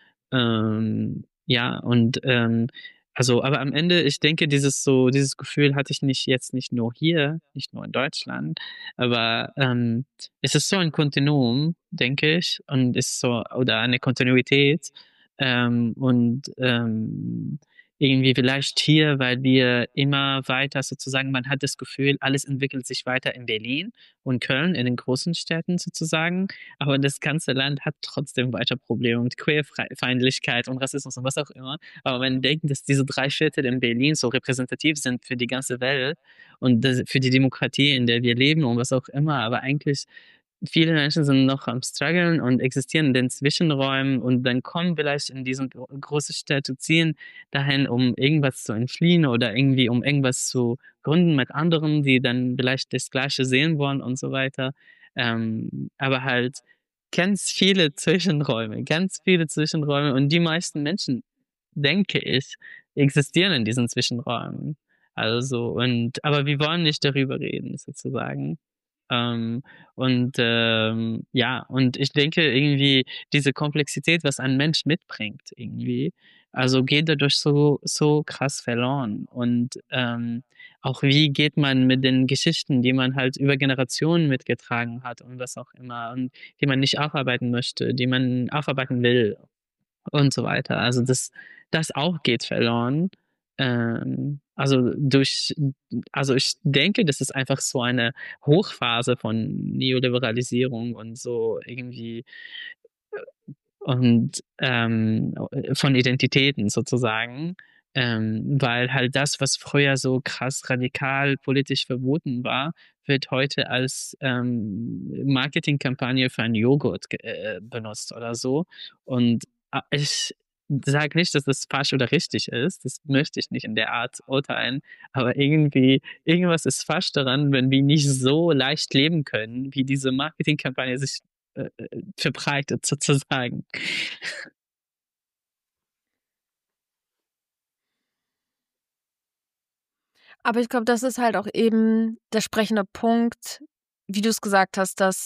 Ähm, ja, und, ähm also, aber am Ende, ich denke, dieses so dieses Gefühl hatte ich nicht jetzt nicht nur hier, nicht nur in Deutschland, aber, ähm, es ist so ein Kontinuum, denke ich, und ist so oder eine Kontinuität, ähm, und, ähm, irgendwie vielleicht hier, weil wir immer weiter sozusagen man hat das Gefühl, alles entwickelt sich weiter in Berlin und Köln, in den großen Städten sozusagen, aber das ganze Land hat trotzdem weiter Probleme mit Queerfrei Feindlichkeit und Rassismus und was auch immer. Aber man denkt, dass diese drei Viertel in Berlin so repräsentativ sind für die ganze Welt und das für die Demokratie, in der wir leben und was auch immer, aber eigentlich viele Menschen sind noch am struggeln und existieren in den Zwischenräumen und dann kommen vielleicht in diesen gro große Städte, ziehen dahin, um irgendwas zu entfliehen oder irgendwie um irgendwas zu gründen mit anderen, die dann vielleicht das Gleiche sehen wollen und so weiter. Ähm, aber halt ganz viele Zwischenräume, ganz viele Zwischenräume und die meisten Menschen, denke ich, existieren in diesen Zwischenräumen. Also und aber wir wollen nicht darüber reden sozusagen. Ähm, und, ähm, ja, und ich denke irgendwie, diese Komplexität, was ein Mensch mitbringt irgendwie, also geht dadurch so so krass verloren. Und, ähm, auch wie geht man mit den Geschichten, die man halt über Generationen mitgetragen hat und was auch immer und die man nicht aufarbeiten möchte, die man aufarbeiten will und so weiter. Also, das das auch geht verloren. Ähm, also, durch also, ich denke, das ist einfach so eine Hochphase von Neoliberalisierung und so irgendwie und, ähm, äh, von Identitäten sozusagen, ähm, weil halt das, was früher so krass radikal politisch verboten war, wird heute als, ähm, Marketingkampagne für einen Joghurt ge äh, benutzt oder so. Und, ah, ich sage nicht, dass das falsch oder richtig ist. Das möchte ich nicht in der Art urteilen. Aber irgendwie irgendwas ist falsch daran, wenn wir nicht so leicht leben können, wie diese Marketingkampagne sich, äh, äh, verbreitet sozusagen. Aber ich glaube, das ist halt auch eben der sprechende Punkt, wie du's gesagt hast, dass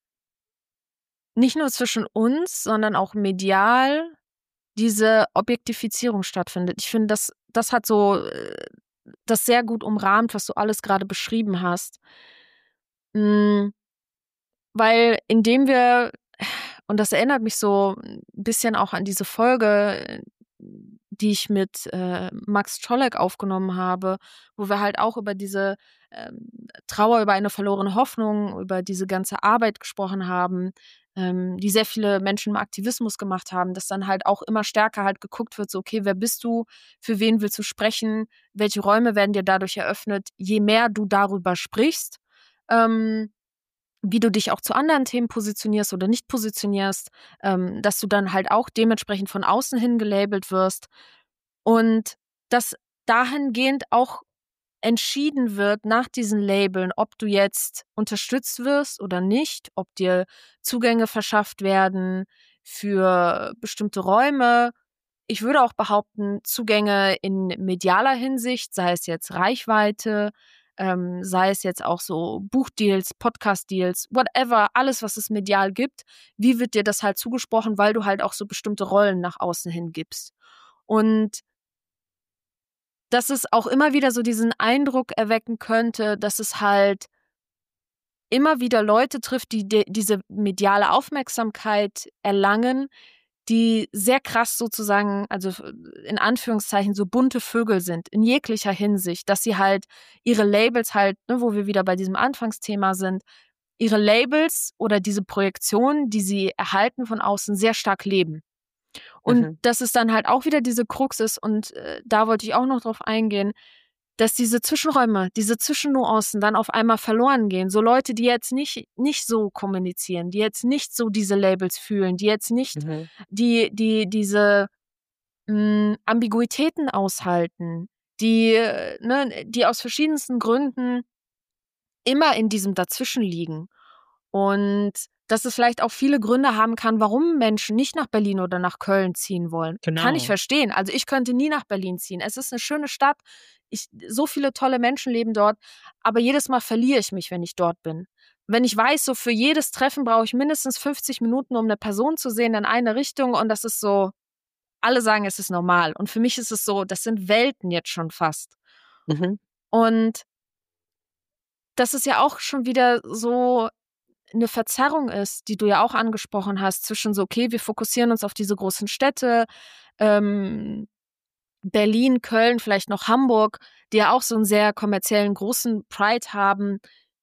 nicht nur zwischen uns, sondern auch medial diese Objektifizierung stattfindet. Ich finde, das das hat so, äh, das sehr gut umrahmt, was du alles grade beschrieben hast. Hm, weil indem wir und das erinnert mich so 'n bisschen auch an diese Folge, die ich mit, äh, Max Czolek aufgenommen habe, wo wir halt auch über diese, ähm, Trauer über eine verlorene Hoffnung, über diese ganze Arbeit gesprochen haben, ähm, die sehr viele Menschen im Aktivismus gemacht haben, dass dann halt auch immer stärker halt geguckt wird, so: „Okay, wer bist du? Für wen willst du sprechen? Welche Räume werden dir dadurch eröffnet?“ Je mehr du darüber sprichst, ähm, wie du dich auch zu anderen Themen positionierst oder nicht positionierst, ähm, dass du dann halt auch dementsprechend von außen hin gelabelt wirst und dass dahingehend auch entschieden wird nach diesen Labeln, ob du jetzt unterstützt wirst oder nicht, ob dir Zugänge verschafft werden für bestimmte Räume. Ich würde auch behaupten, Zugänge in medialer Hinsicht, sei es jetzt Reichweite, ähm, sei es jetzt auch so Buchdeals, Podcast-Deals, whatever, alles, was es medial gibt. Wie wird dir das halt zugesprochen, weil du halt auch so bestimmte Rollen nach außen hin gibst? Und dass es auch immer wieder so diesen Eindruck erwecken könnte, dass es halt immer wieder Leute trifft, die de diese mediale Aufmerksamkeit erlangen, die sehr krass sozusagen, also f in Anführungszeichen, so bunte Vögel sind in jeglicher Hinsicht, dass sie halt ihre Labels halt, ne, wo wir wieder bei diesem Anfangsthema sind, ihre Labels oder diese Projektion, die sie erhalten von außen, sehr stark leben. Und Mhm. dass es dann halt auch wieder diese Krux ist und, äh, da wollte ich auch noch drauf eingehen, dass diese Zwischenräume, diese Zwischennuancen dann auf einmal verloren gehen. So Leute, die jetzt nicht nicht so kommunizieren, die jetzt nicht so diese Labels fühlen, die jetzt nicht Mhm. die die diese, hm, Ambiguitäten aushalten, die, äh, ne, die aus verschiedensten Gründen immer in diesem Dazwischen liegen. Und dass es vielleicht auch viele Gründe haben kann, warum Menschen nicht nach Berlin oder nach Köln ziehen wollen. Kann ich Genau. verstehen. Also, ich könnte nie nach Berlin ziehen. Es ist 'ne schöne Stadt. Ich so viele tolle Menschen leben dort, aber jedes Mal verliere ich mich, wenn ich dort bin. Wenn ich weiß, so für jedes Treffen brauche ich mindestens fünfzig Minuten, um 'ne Person zu sehen in eine Richtung und das ist so alle sagen, es ist normal. Und für mich ist es so, das sind Welten jetzt schon fast. Mhm. Und dass es ja auch schon wieder so 'ne Verzerrung ist, die du ja auch angesprochen hast, zwischen so: „Okay, wir fokussieren uns auf diese großen Städte, ähm, Berlin, Köln, vielleicht noch Hamburg“, die ja auch so 'n sehr kommerziellen großen Pride haben.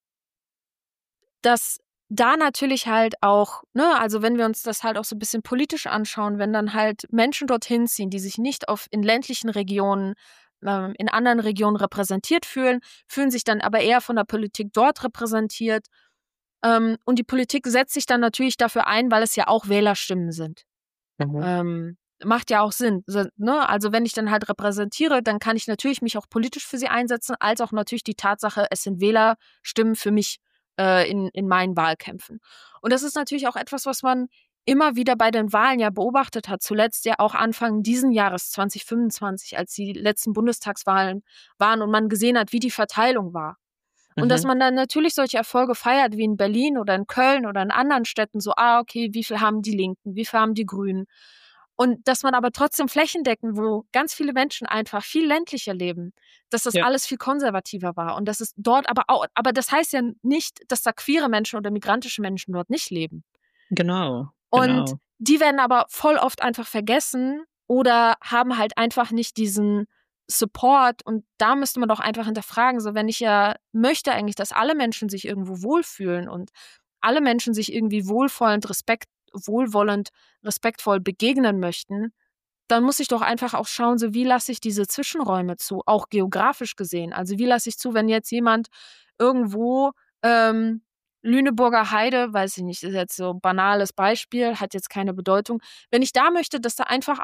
Dass da natürlich halt auch ne, also, wenn wir uns das halt auch so 'n bisschen politisch anschauen, wenn dann halt Menschen dorthin ziehen, die sich nicht auf in ländlichen Regionen, ähm, in anderen Regionen repräsentiert fühlen, fühlen sich dann aber eher von der Politik dort repräsentiert. Ähm, und die Politik setzt sich dann natürlich dafür ein, weil es ja auch Wählerstimmen sind. Mhm. Ähm, macht ja auch Sinn, s ne? Also, wenn ich dann halt repräsentiere, dann kann ich natürlich mich auch politisch für sie einsetzen, als auch natürlich die Tatsache, es sind Wählerstimmen für mich, äh, in in meinen Wahlkämpfen. Und das ist natürlich auch etwas, was man immer wieder bei den Wahlen ja beobachtet hat, zuletzt ja auch Anfang diesen Jahres zwanzig fünfundzwanzig, als die letzten Bundestagswahlen waren und man gesehen hat, wie die Verteilung war. Und dass Mhm. man dann natürlich solche Erfolge feiert wie in Berlin oder in Köln oder in anderen Städten, so: „Ah, okay, wie viel haben die Linken, wie viel haben die Grünen?“ Und dass man aber trotzdem flächendeckend, wo ganz viele Menschen einfach viel ländlicher leben, dass das Ja. alles viel konservativer war und dass es dort aber au aber das heißt ja nicht, dass da queere Menschen oder migrantische Menschen dort nicht leben. Genau, Und genau. die werden aber voll oft einfach vergessen oder haben halt einfach nicht diesen Support und da müsste man doch einfach hinterfragen, so wenn ich ja möchte eigentlich, dass alle Menschen sich irgendwo wohlfühlen und alle Menschen sich irgendwie wohlwollend, Respekt wohlwollend, respektvoll begegnen möchten, dann muss ich doch einfach auch schauen, so wie lasse ich diese Zwischenräume zu, auch geografisch gesehen. Also, wie lasse ich zu, wenn jetzt jemand irgendwo, ähm, Lüneburger Heide, weiß ich nicht, ist jetzt so 'n banales Beispiel, hat jetzt keine Bedeutung. Wenn ich da möchte, dass da einfach auch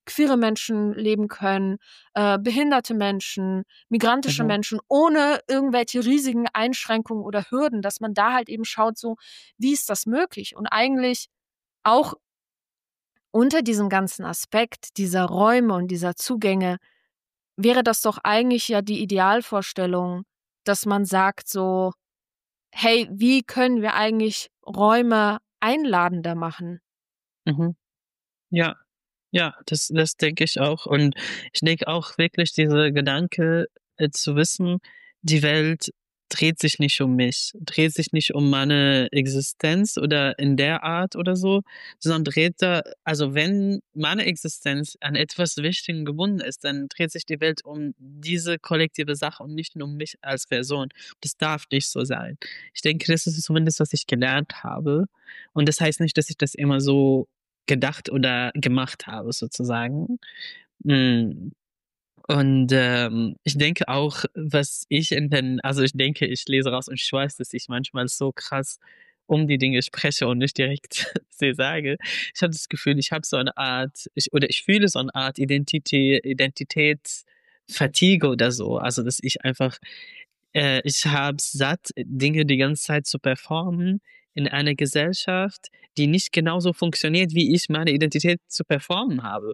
queere Menschen leben können, äh, behinderte Menschen, migrantische Mhm. Menschen, ohne irgendwelche riesigen Einschränkungen oder Hürden, dass man da halt eben schaut, so, wie ist das möglich? Und eigentlich auch unter diesem ganzen Aspekt dieser Räume und dieser Zugänge wäre das doch eigentlich ja die Idealvorstellung, dass man sagt so: „Hey, wie können wir eigentlich Räume einladender machen?“ Mhm. Ja, ja, das das denke ich auch. Und ich denke auch wirklich dieser Gedanke, äh, zu wissen, die Welt dreht sich nicht um mich, dreht sich nicht um meine Existenz oder in der Art oder so, sondern dreht da also, wenn meine Existenz an etwas Wichtigem gebunden ist, dann dreht sich die Welt um diese kollektive Sache und nicht nur um mich als Person. Das darf nicht so sein. Ich denke, das ist zumindest, was ich gelernt habe. Und das heißt nicht, dass ich das immer so gedacht oder gemacht habe sozusagen. Hm, und, ähm, ich denke auch, was ich in den also, ich denke, ich lese raus und ich weiß, dass ich manchmal so krass um die Dinge spreche und nicht direkt sie sage. Ich habe das Gefühl, ich habe so eine Art ich oder ich fühle so eine Art Identitä Identitätsfatigue oder so. Also, dass ich einfach äh, ich habe es satt, Dinge die ganze Zeit zu performen in einer Gesellschaft, die nicht genauso funktioniert, wie ich meine Identität zu performen habe.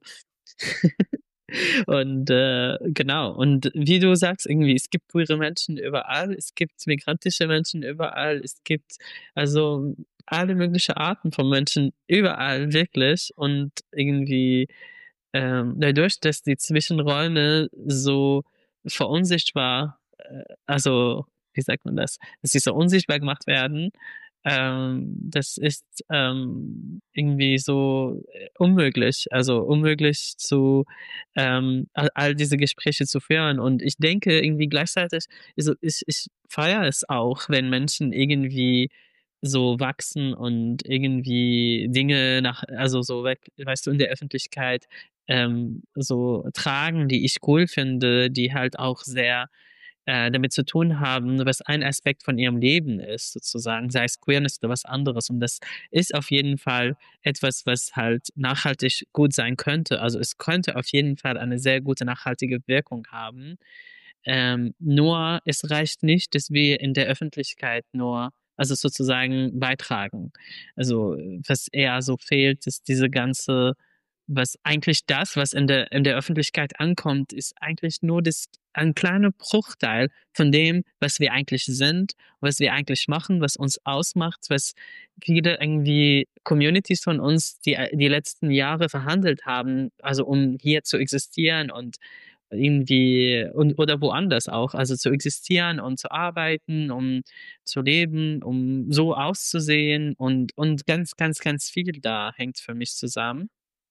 Und, äh, genau. Und wie du sagst irgendwie, es gibt queere Menschen überall, es gibt migrantische Menschen überall, es gibt also alle mögliche Arten von Menschen überall wirklich und irgendwie, ähm, dadurch, dass die Zwischenräume so verunsichtbar äh, also, wie sagt man das? Dass sie so unsichtbar gemacht werden, ähm, das ist, ähm, irgendwie so, äh, unmöglich. Also, unmöglich zu, ähm, all all diese Gespräche zu führen. Und ich denke irgendwie gleichzeitig also, ich ich feiere es auch, wenn Menschen irgendwie so wachsen und irgendwie Dinge nach also, so weg weißt du, in der Öffentlichkeit, ähm, so tragen, die ich cool finde, die halt auch sehr, äh, damit zu tun haben, was ein Aspekt von ihrem Leben ist sozusagen, sei es Queerness oder was anderes. Und das ist auf jeden Fall etwas, was halt nachhaltig gut sein könnte. Also, es könnte auf jeden Fall eine sehr gute nachhaltige Wirkung haben. Ähm, nur es reicht nicht, dass wir in der Öffentlichkeit nur also, sozusagen beitragen. Also, was eher so fehlt, ist diese ganze was eigentlich das, was in der in der Öffentlichkeit ankommt, ist eigentlich nur das ein kleiner Bruchteil von dem, was wir eigentlich sind, was wir eigentlich machen, was uns ausmacht, was viele irgendwie Communities von uns die die letzten Jahre verhandelt haben, also, um hier zu existieren und irgendwie und oder woanders auch, also, zu existieren und zu arbeiten, um zu leben, um so auszusehen und und ganz, ganz, ganz viel da hängt für mich zusammen.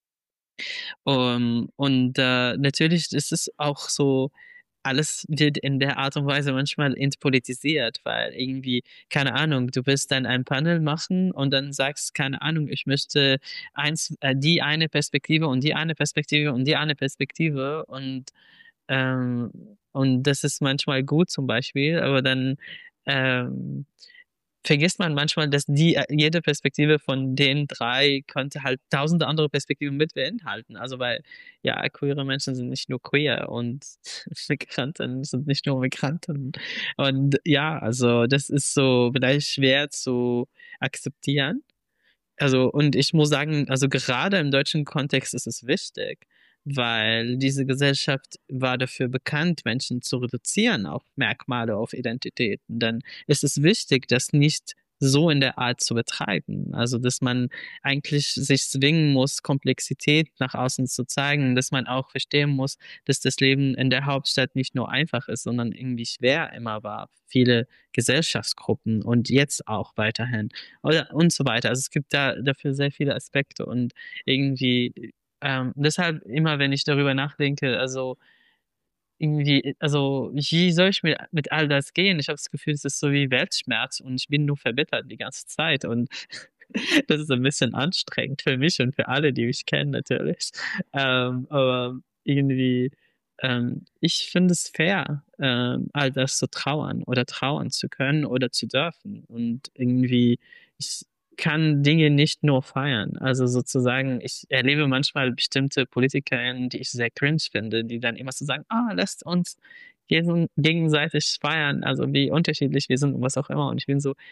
Ähm, und, äh, natürlich ist es auch so alles wird in der Art und Weise manchmal entpolitisiert, weil irgendwie, keine Ahnung, du willst dann ein Panel machen und dann sagst, keine Ahnung, ich möchte eins äh, die eine Perspektive und die eine Perspektive und die eine Perspektive und, ähm und das ist manchmal gut zum Beispiel, aber dann, ähm vergisst man manchmal, dass die äh, jede Perspektive von den drei könnte halt tausende andere Perspektiven mit beinhalten. Also, weil, ja, queere Menschen sind nicht nur queer und Migranten sind nicht nur Migranten. Und ja, also, das ist so vielleicht schwer zu akzeptieren. Also, und ich muss sagen, also gerade im deutschen Kontext ist es wichtig, weil diese Gesellschaft war dafür bekannt, Menschen zu reduzieren auf Merkmale, auf Identitäten. Dann ist es wichtig, das nicht so in der Art zu betreiben. Also, dass man eigentlich sich zwingen muss, Komplexität nach außen zu zeigen, dass man auch verstehen muss, dass das Leben in der Hauptstadt nicht nur einfach ist, sondern irgendwie schwer immer war. Viele Gesellschaftsgruppen und jetzt auch weiterhin. Oder und so weiter. Also, es gibt da dafür sehr viele Aspekte und irgendwie, ähm deshalb immer, wenn ich darüber nachdenke, also, irgendwie also, wie soll ich mit mit all das gehen? Ich habe das Gefühl, es ist so wie Weltschmerz und ich bin nur verbittert die ganze Zeit und das ist ein bisschen anstrengend für mich und für alle, die mich kennen natürlich. Ähm, aber irgendwie, ähm, ich finde es fair, ähm, all das zu trauern oder trauern zu können oder zu dürfen. Und irgendwie, ich kann Dinge nicht nur feiern. Also sozusagen, ich erlebe manchmal bestimmte PolitikerInnen, die ich sehr cringe finde, die dann immer so sagen, ah, lasst uns gegen, gegenseitig feiern, also wie unterschiedlich wir sind und was auch immer. Und ich bin so,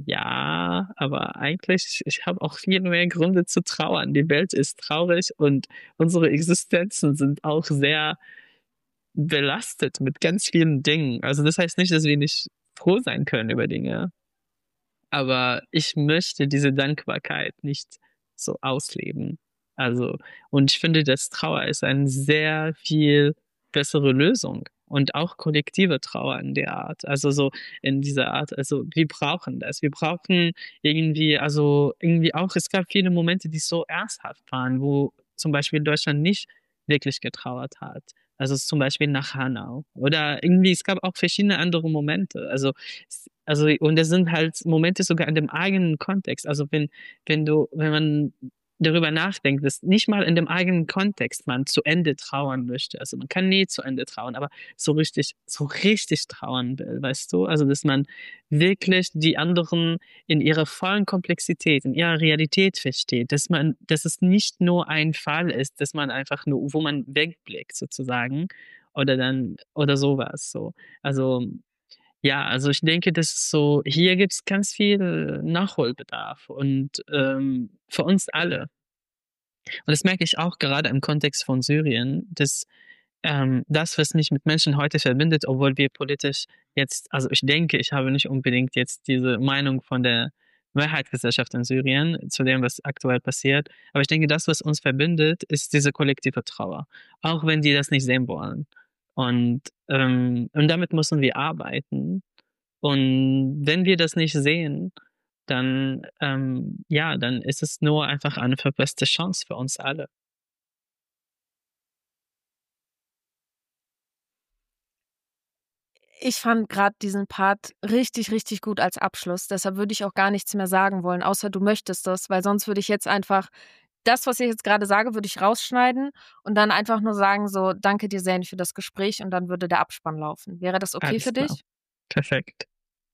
ja, aber eigentlich, ich habe auch viel mehr Gründe zu trauern. Die Welt ist traurig und unsere Existenzen sind auch sehr belastet mit ganz vielen Dingen. Also das heißt nicht, dass wir nicht froh sein können über Dinge, aber ich möchte diese Dankbarkeit nicht so ausleben. Also, und ich finde, dass Trauer ist eine sehr viel bessere Lösung und auch kollektive Trauer in der Art. Also so in dieser Art, also wir brauchen das. Wir brauchen irgendwie, also irgendwie auch, es gab viele Momente, die so ernsthaft waren, wo zum Beispiel Deutschland nicht wirklich getrauert hat. Also zum Beispiel nach Hanau. Oder irgendwie, es gab auch verschiedene andere Momente. Also also, und das sind halt Momente sogar in dem eigenen Kontext. Also wenn, wenn du, wenn man darüber nachdenkt, dass nicht mal in dem eigenen Kontext man zu Ende trauern möchte. Also man kann nie zu Ende trauern, aber so richtig, so richtig trauern will, weißt du? Also dass man wirklich die anderen in ihrer vollen Komplexität, in ihrer Realität versteht, dass man, dass es nicht nur ein Fall ist, dass man einfach nur, wo man wegblickt sozusagen, oder dann, oder sowas, so. Also, ja, also ich denke, das ist so, hier gibt's ganz viel Nachholbedarf und ähm, für uns alle. Und das merke ich auch gerade im Kontext von Syrien, dass ähm, das, was mich mit Menschen heute verbindet, obwohl wir politisch jetzt, also ich denke, ich habe nicht unbedingt jetzt diese Meinung von der Mehrheitsgesellschaft in Syrien zu dem, was aktuell passiert, aber ich denke, das, was uns verbindet, ist diese kollektive Trauer, auch wenn die das nicht sehen wollen. Und, ähm, und damit müssen wir arbeiten. Und wenn wir das nicht sehen, dann, ähm, ja, dann ist es nur einfach eine verpasste Chance für uns alle. Ich fand gerade diesen Part richtig, richtig gut als Abschluss. Deshalb würde ich auch gar nichts mehr sagen wollen, außer du möchtest das, weil sonst würde ich jetzt einfach das, was ich jetzt gerade sage, würde ich rausschneiden und dann einfach nur sagen so: „Danke dir, Zain, für das Gespräch“, und dann würde der Abspann laufen. Wäre das okay für Alles klar. dich? Perfekt.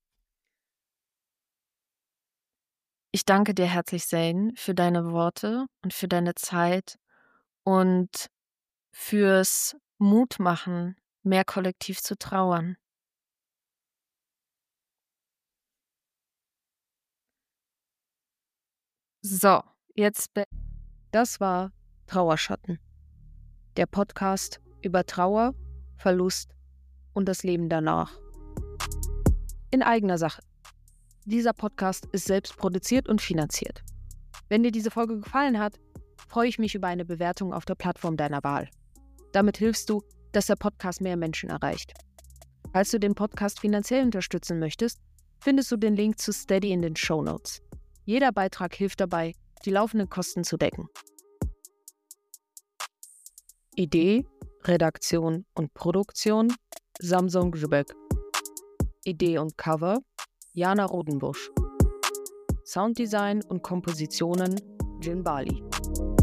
Ich danke dir herzlich, Zain, für deine Worte und für deine Zeit und fürs Mutmachen, mehr kollektiv zu trauern. So, jetzt be das war Trauerschatten, der Podcast über Trauer, Verlust und das Leben danach. In eigener Sache. Dieser Podcast ist selbst produziert und finanziert. Wenn dir diese Folge gefallen hat, freue ich mich über eine Bewertung auf der Plattform deiner Wahl. Damit hilfst du, dass der Podcast mehr Menschen erreicht. Falls du den Podcast finanziell unterstützen möchtest, findest du den Link zu Steady in den Shownotes. Jeder Beitrag hilft dabei, die laufenden Kosten zu decken. Idee, Redaktion und Produktion Samsung Jübek. Idee und Cover Jana Rodenbusch. Sounddesign und Kompositionen Jin Bali.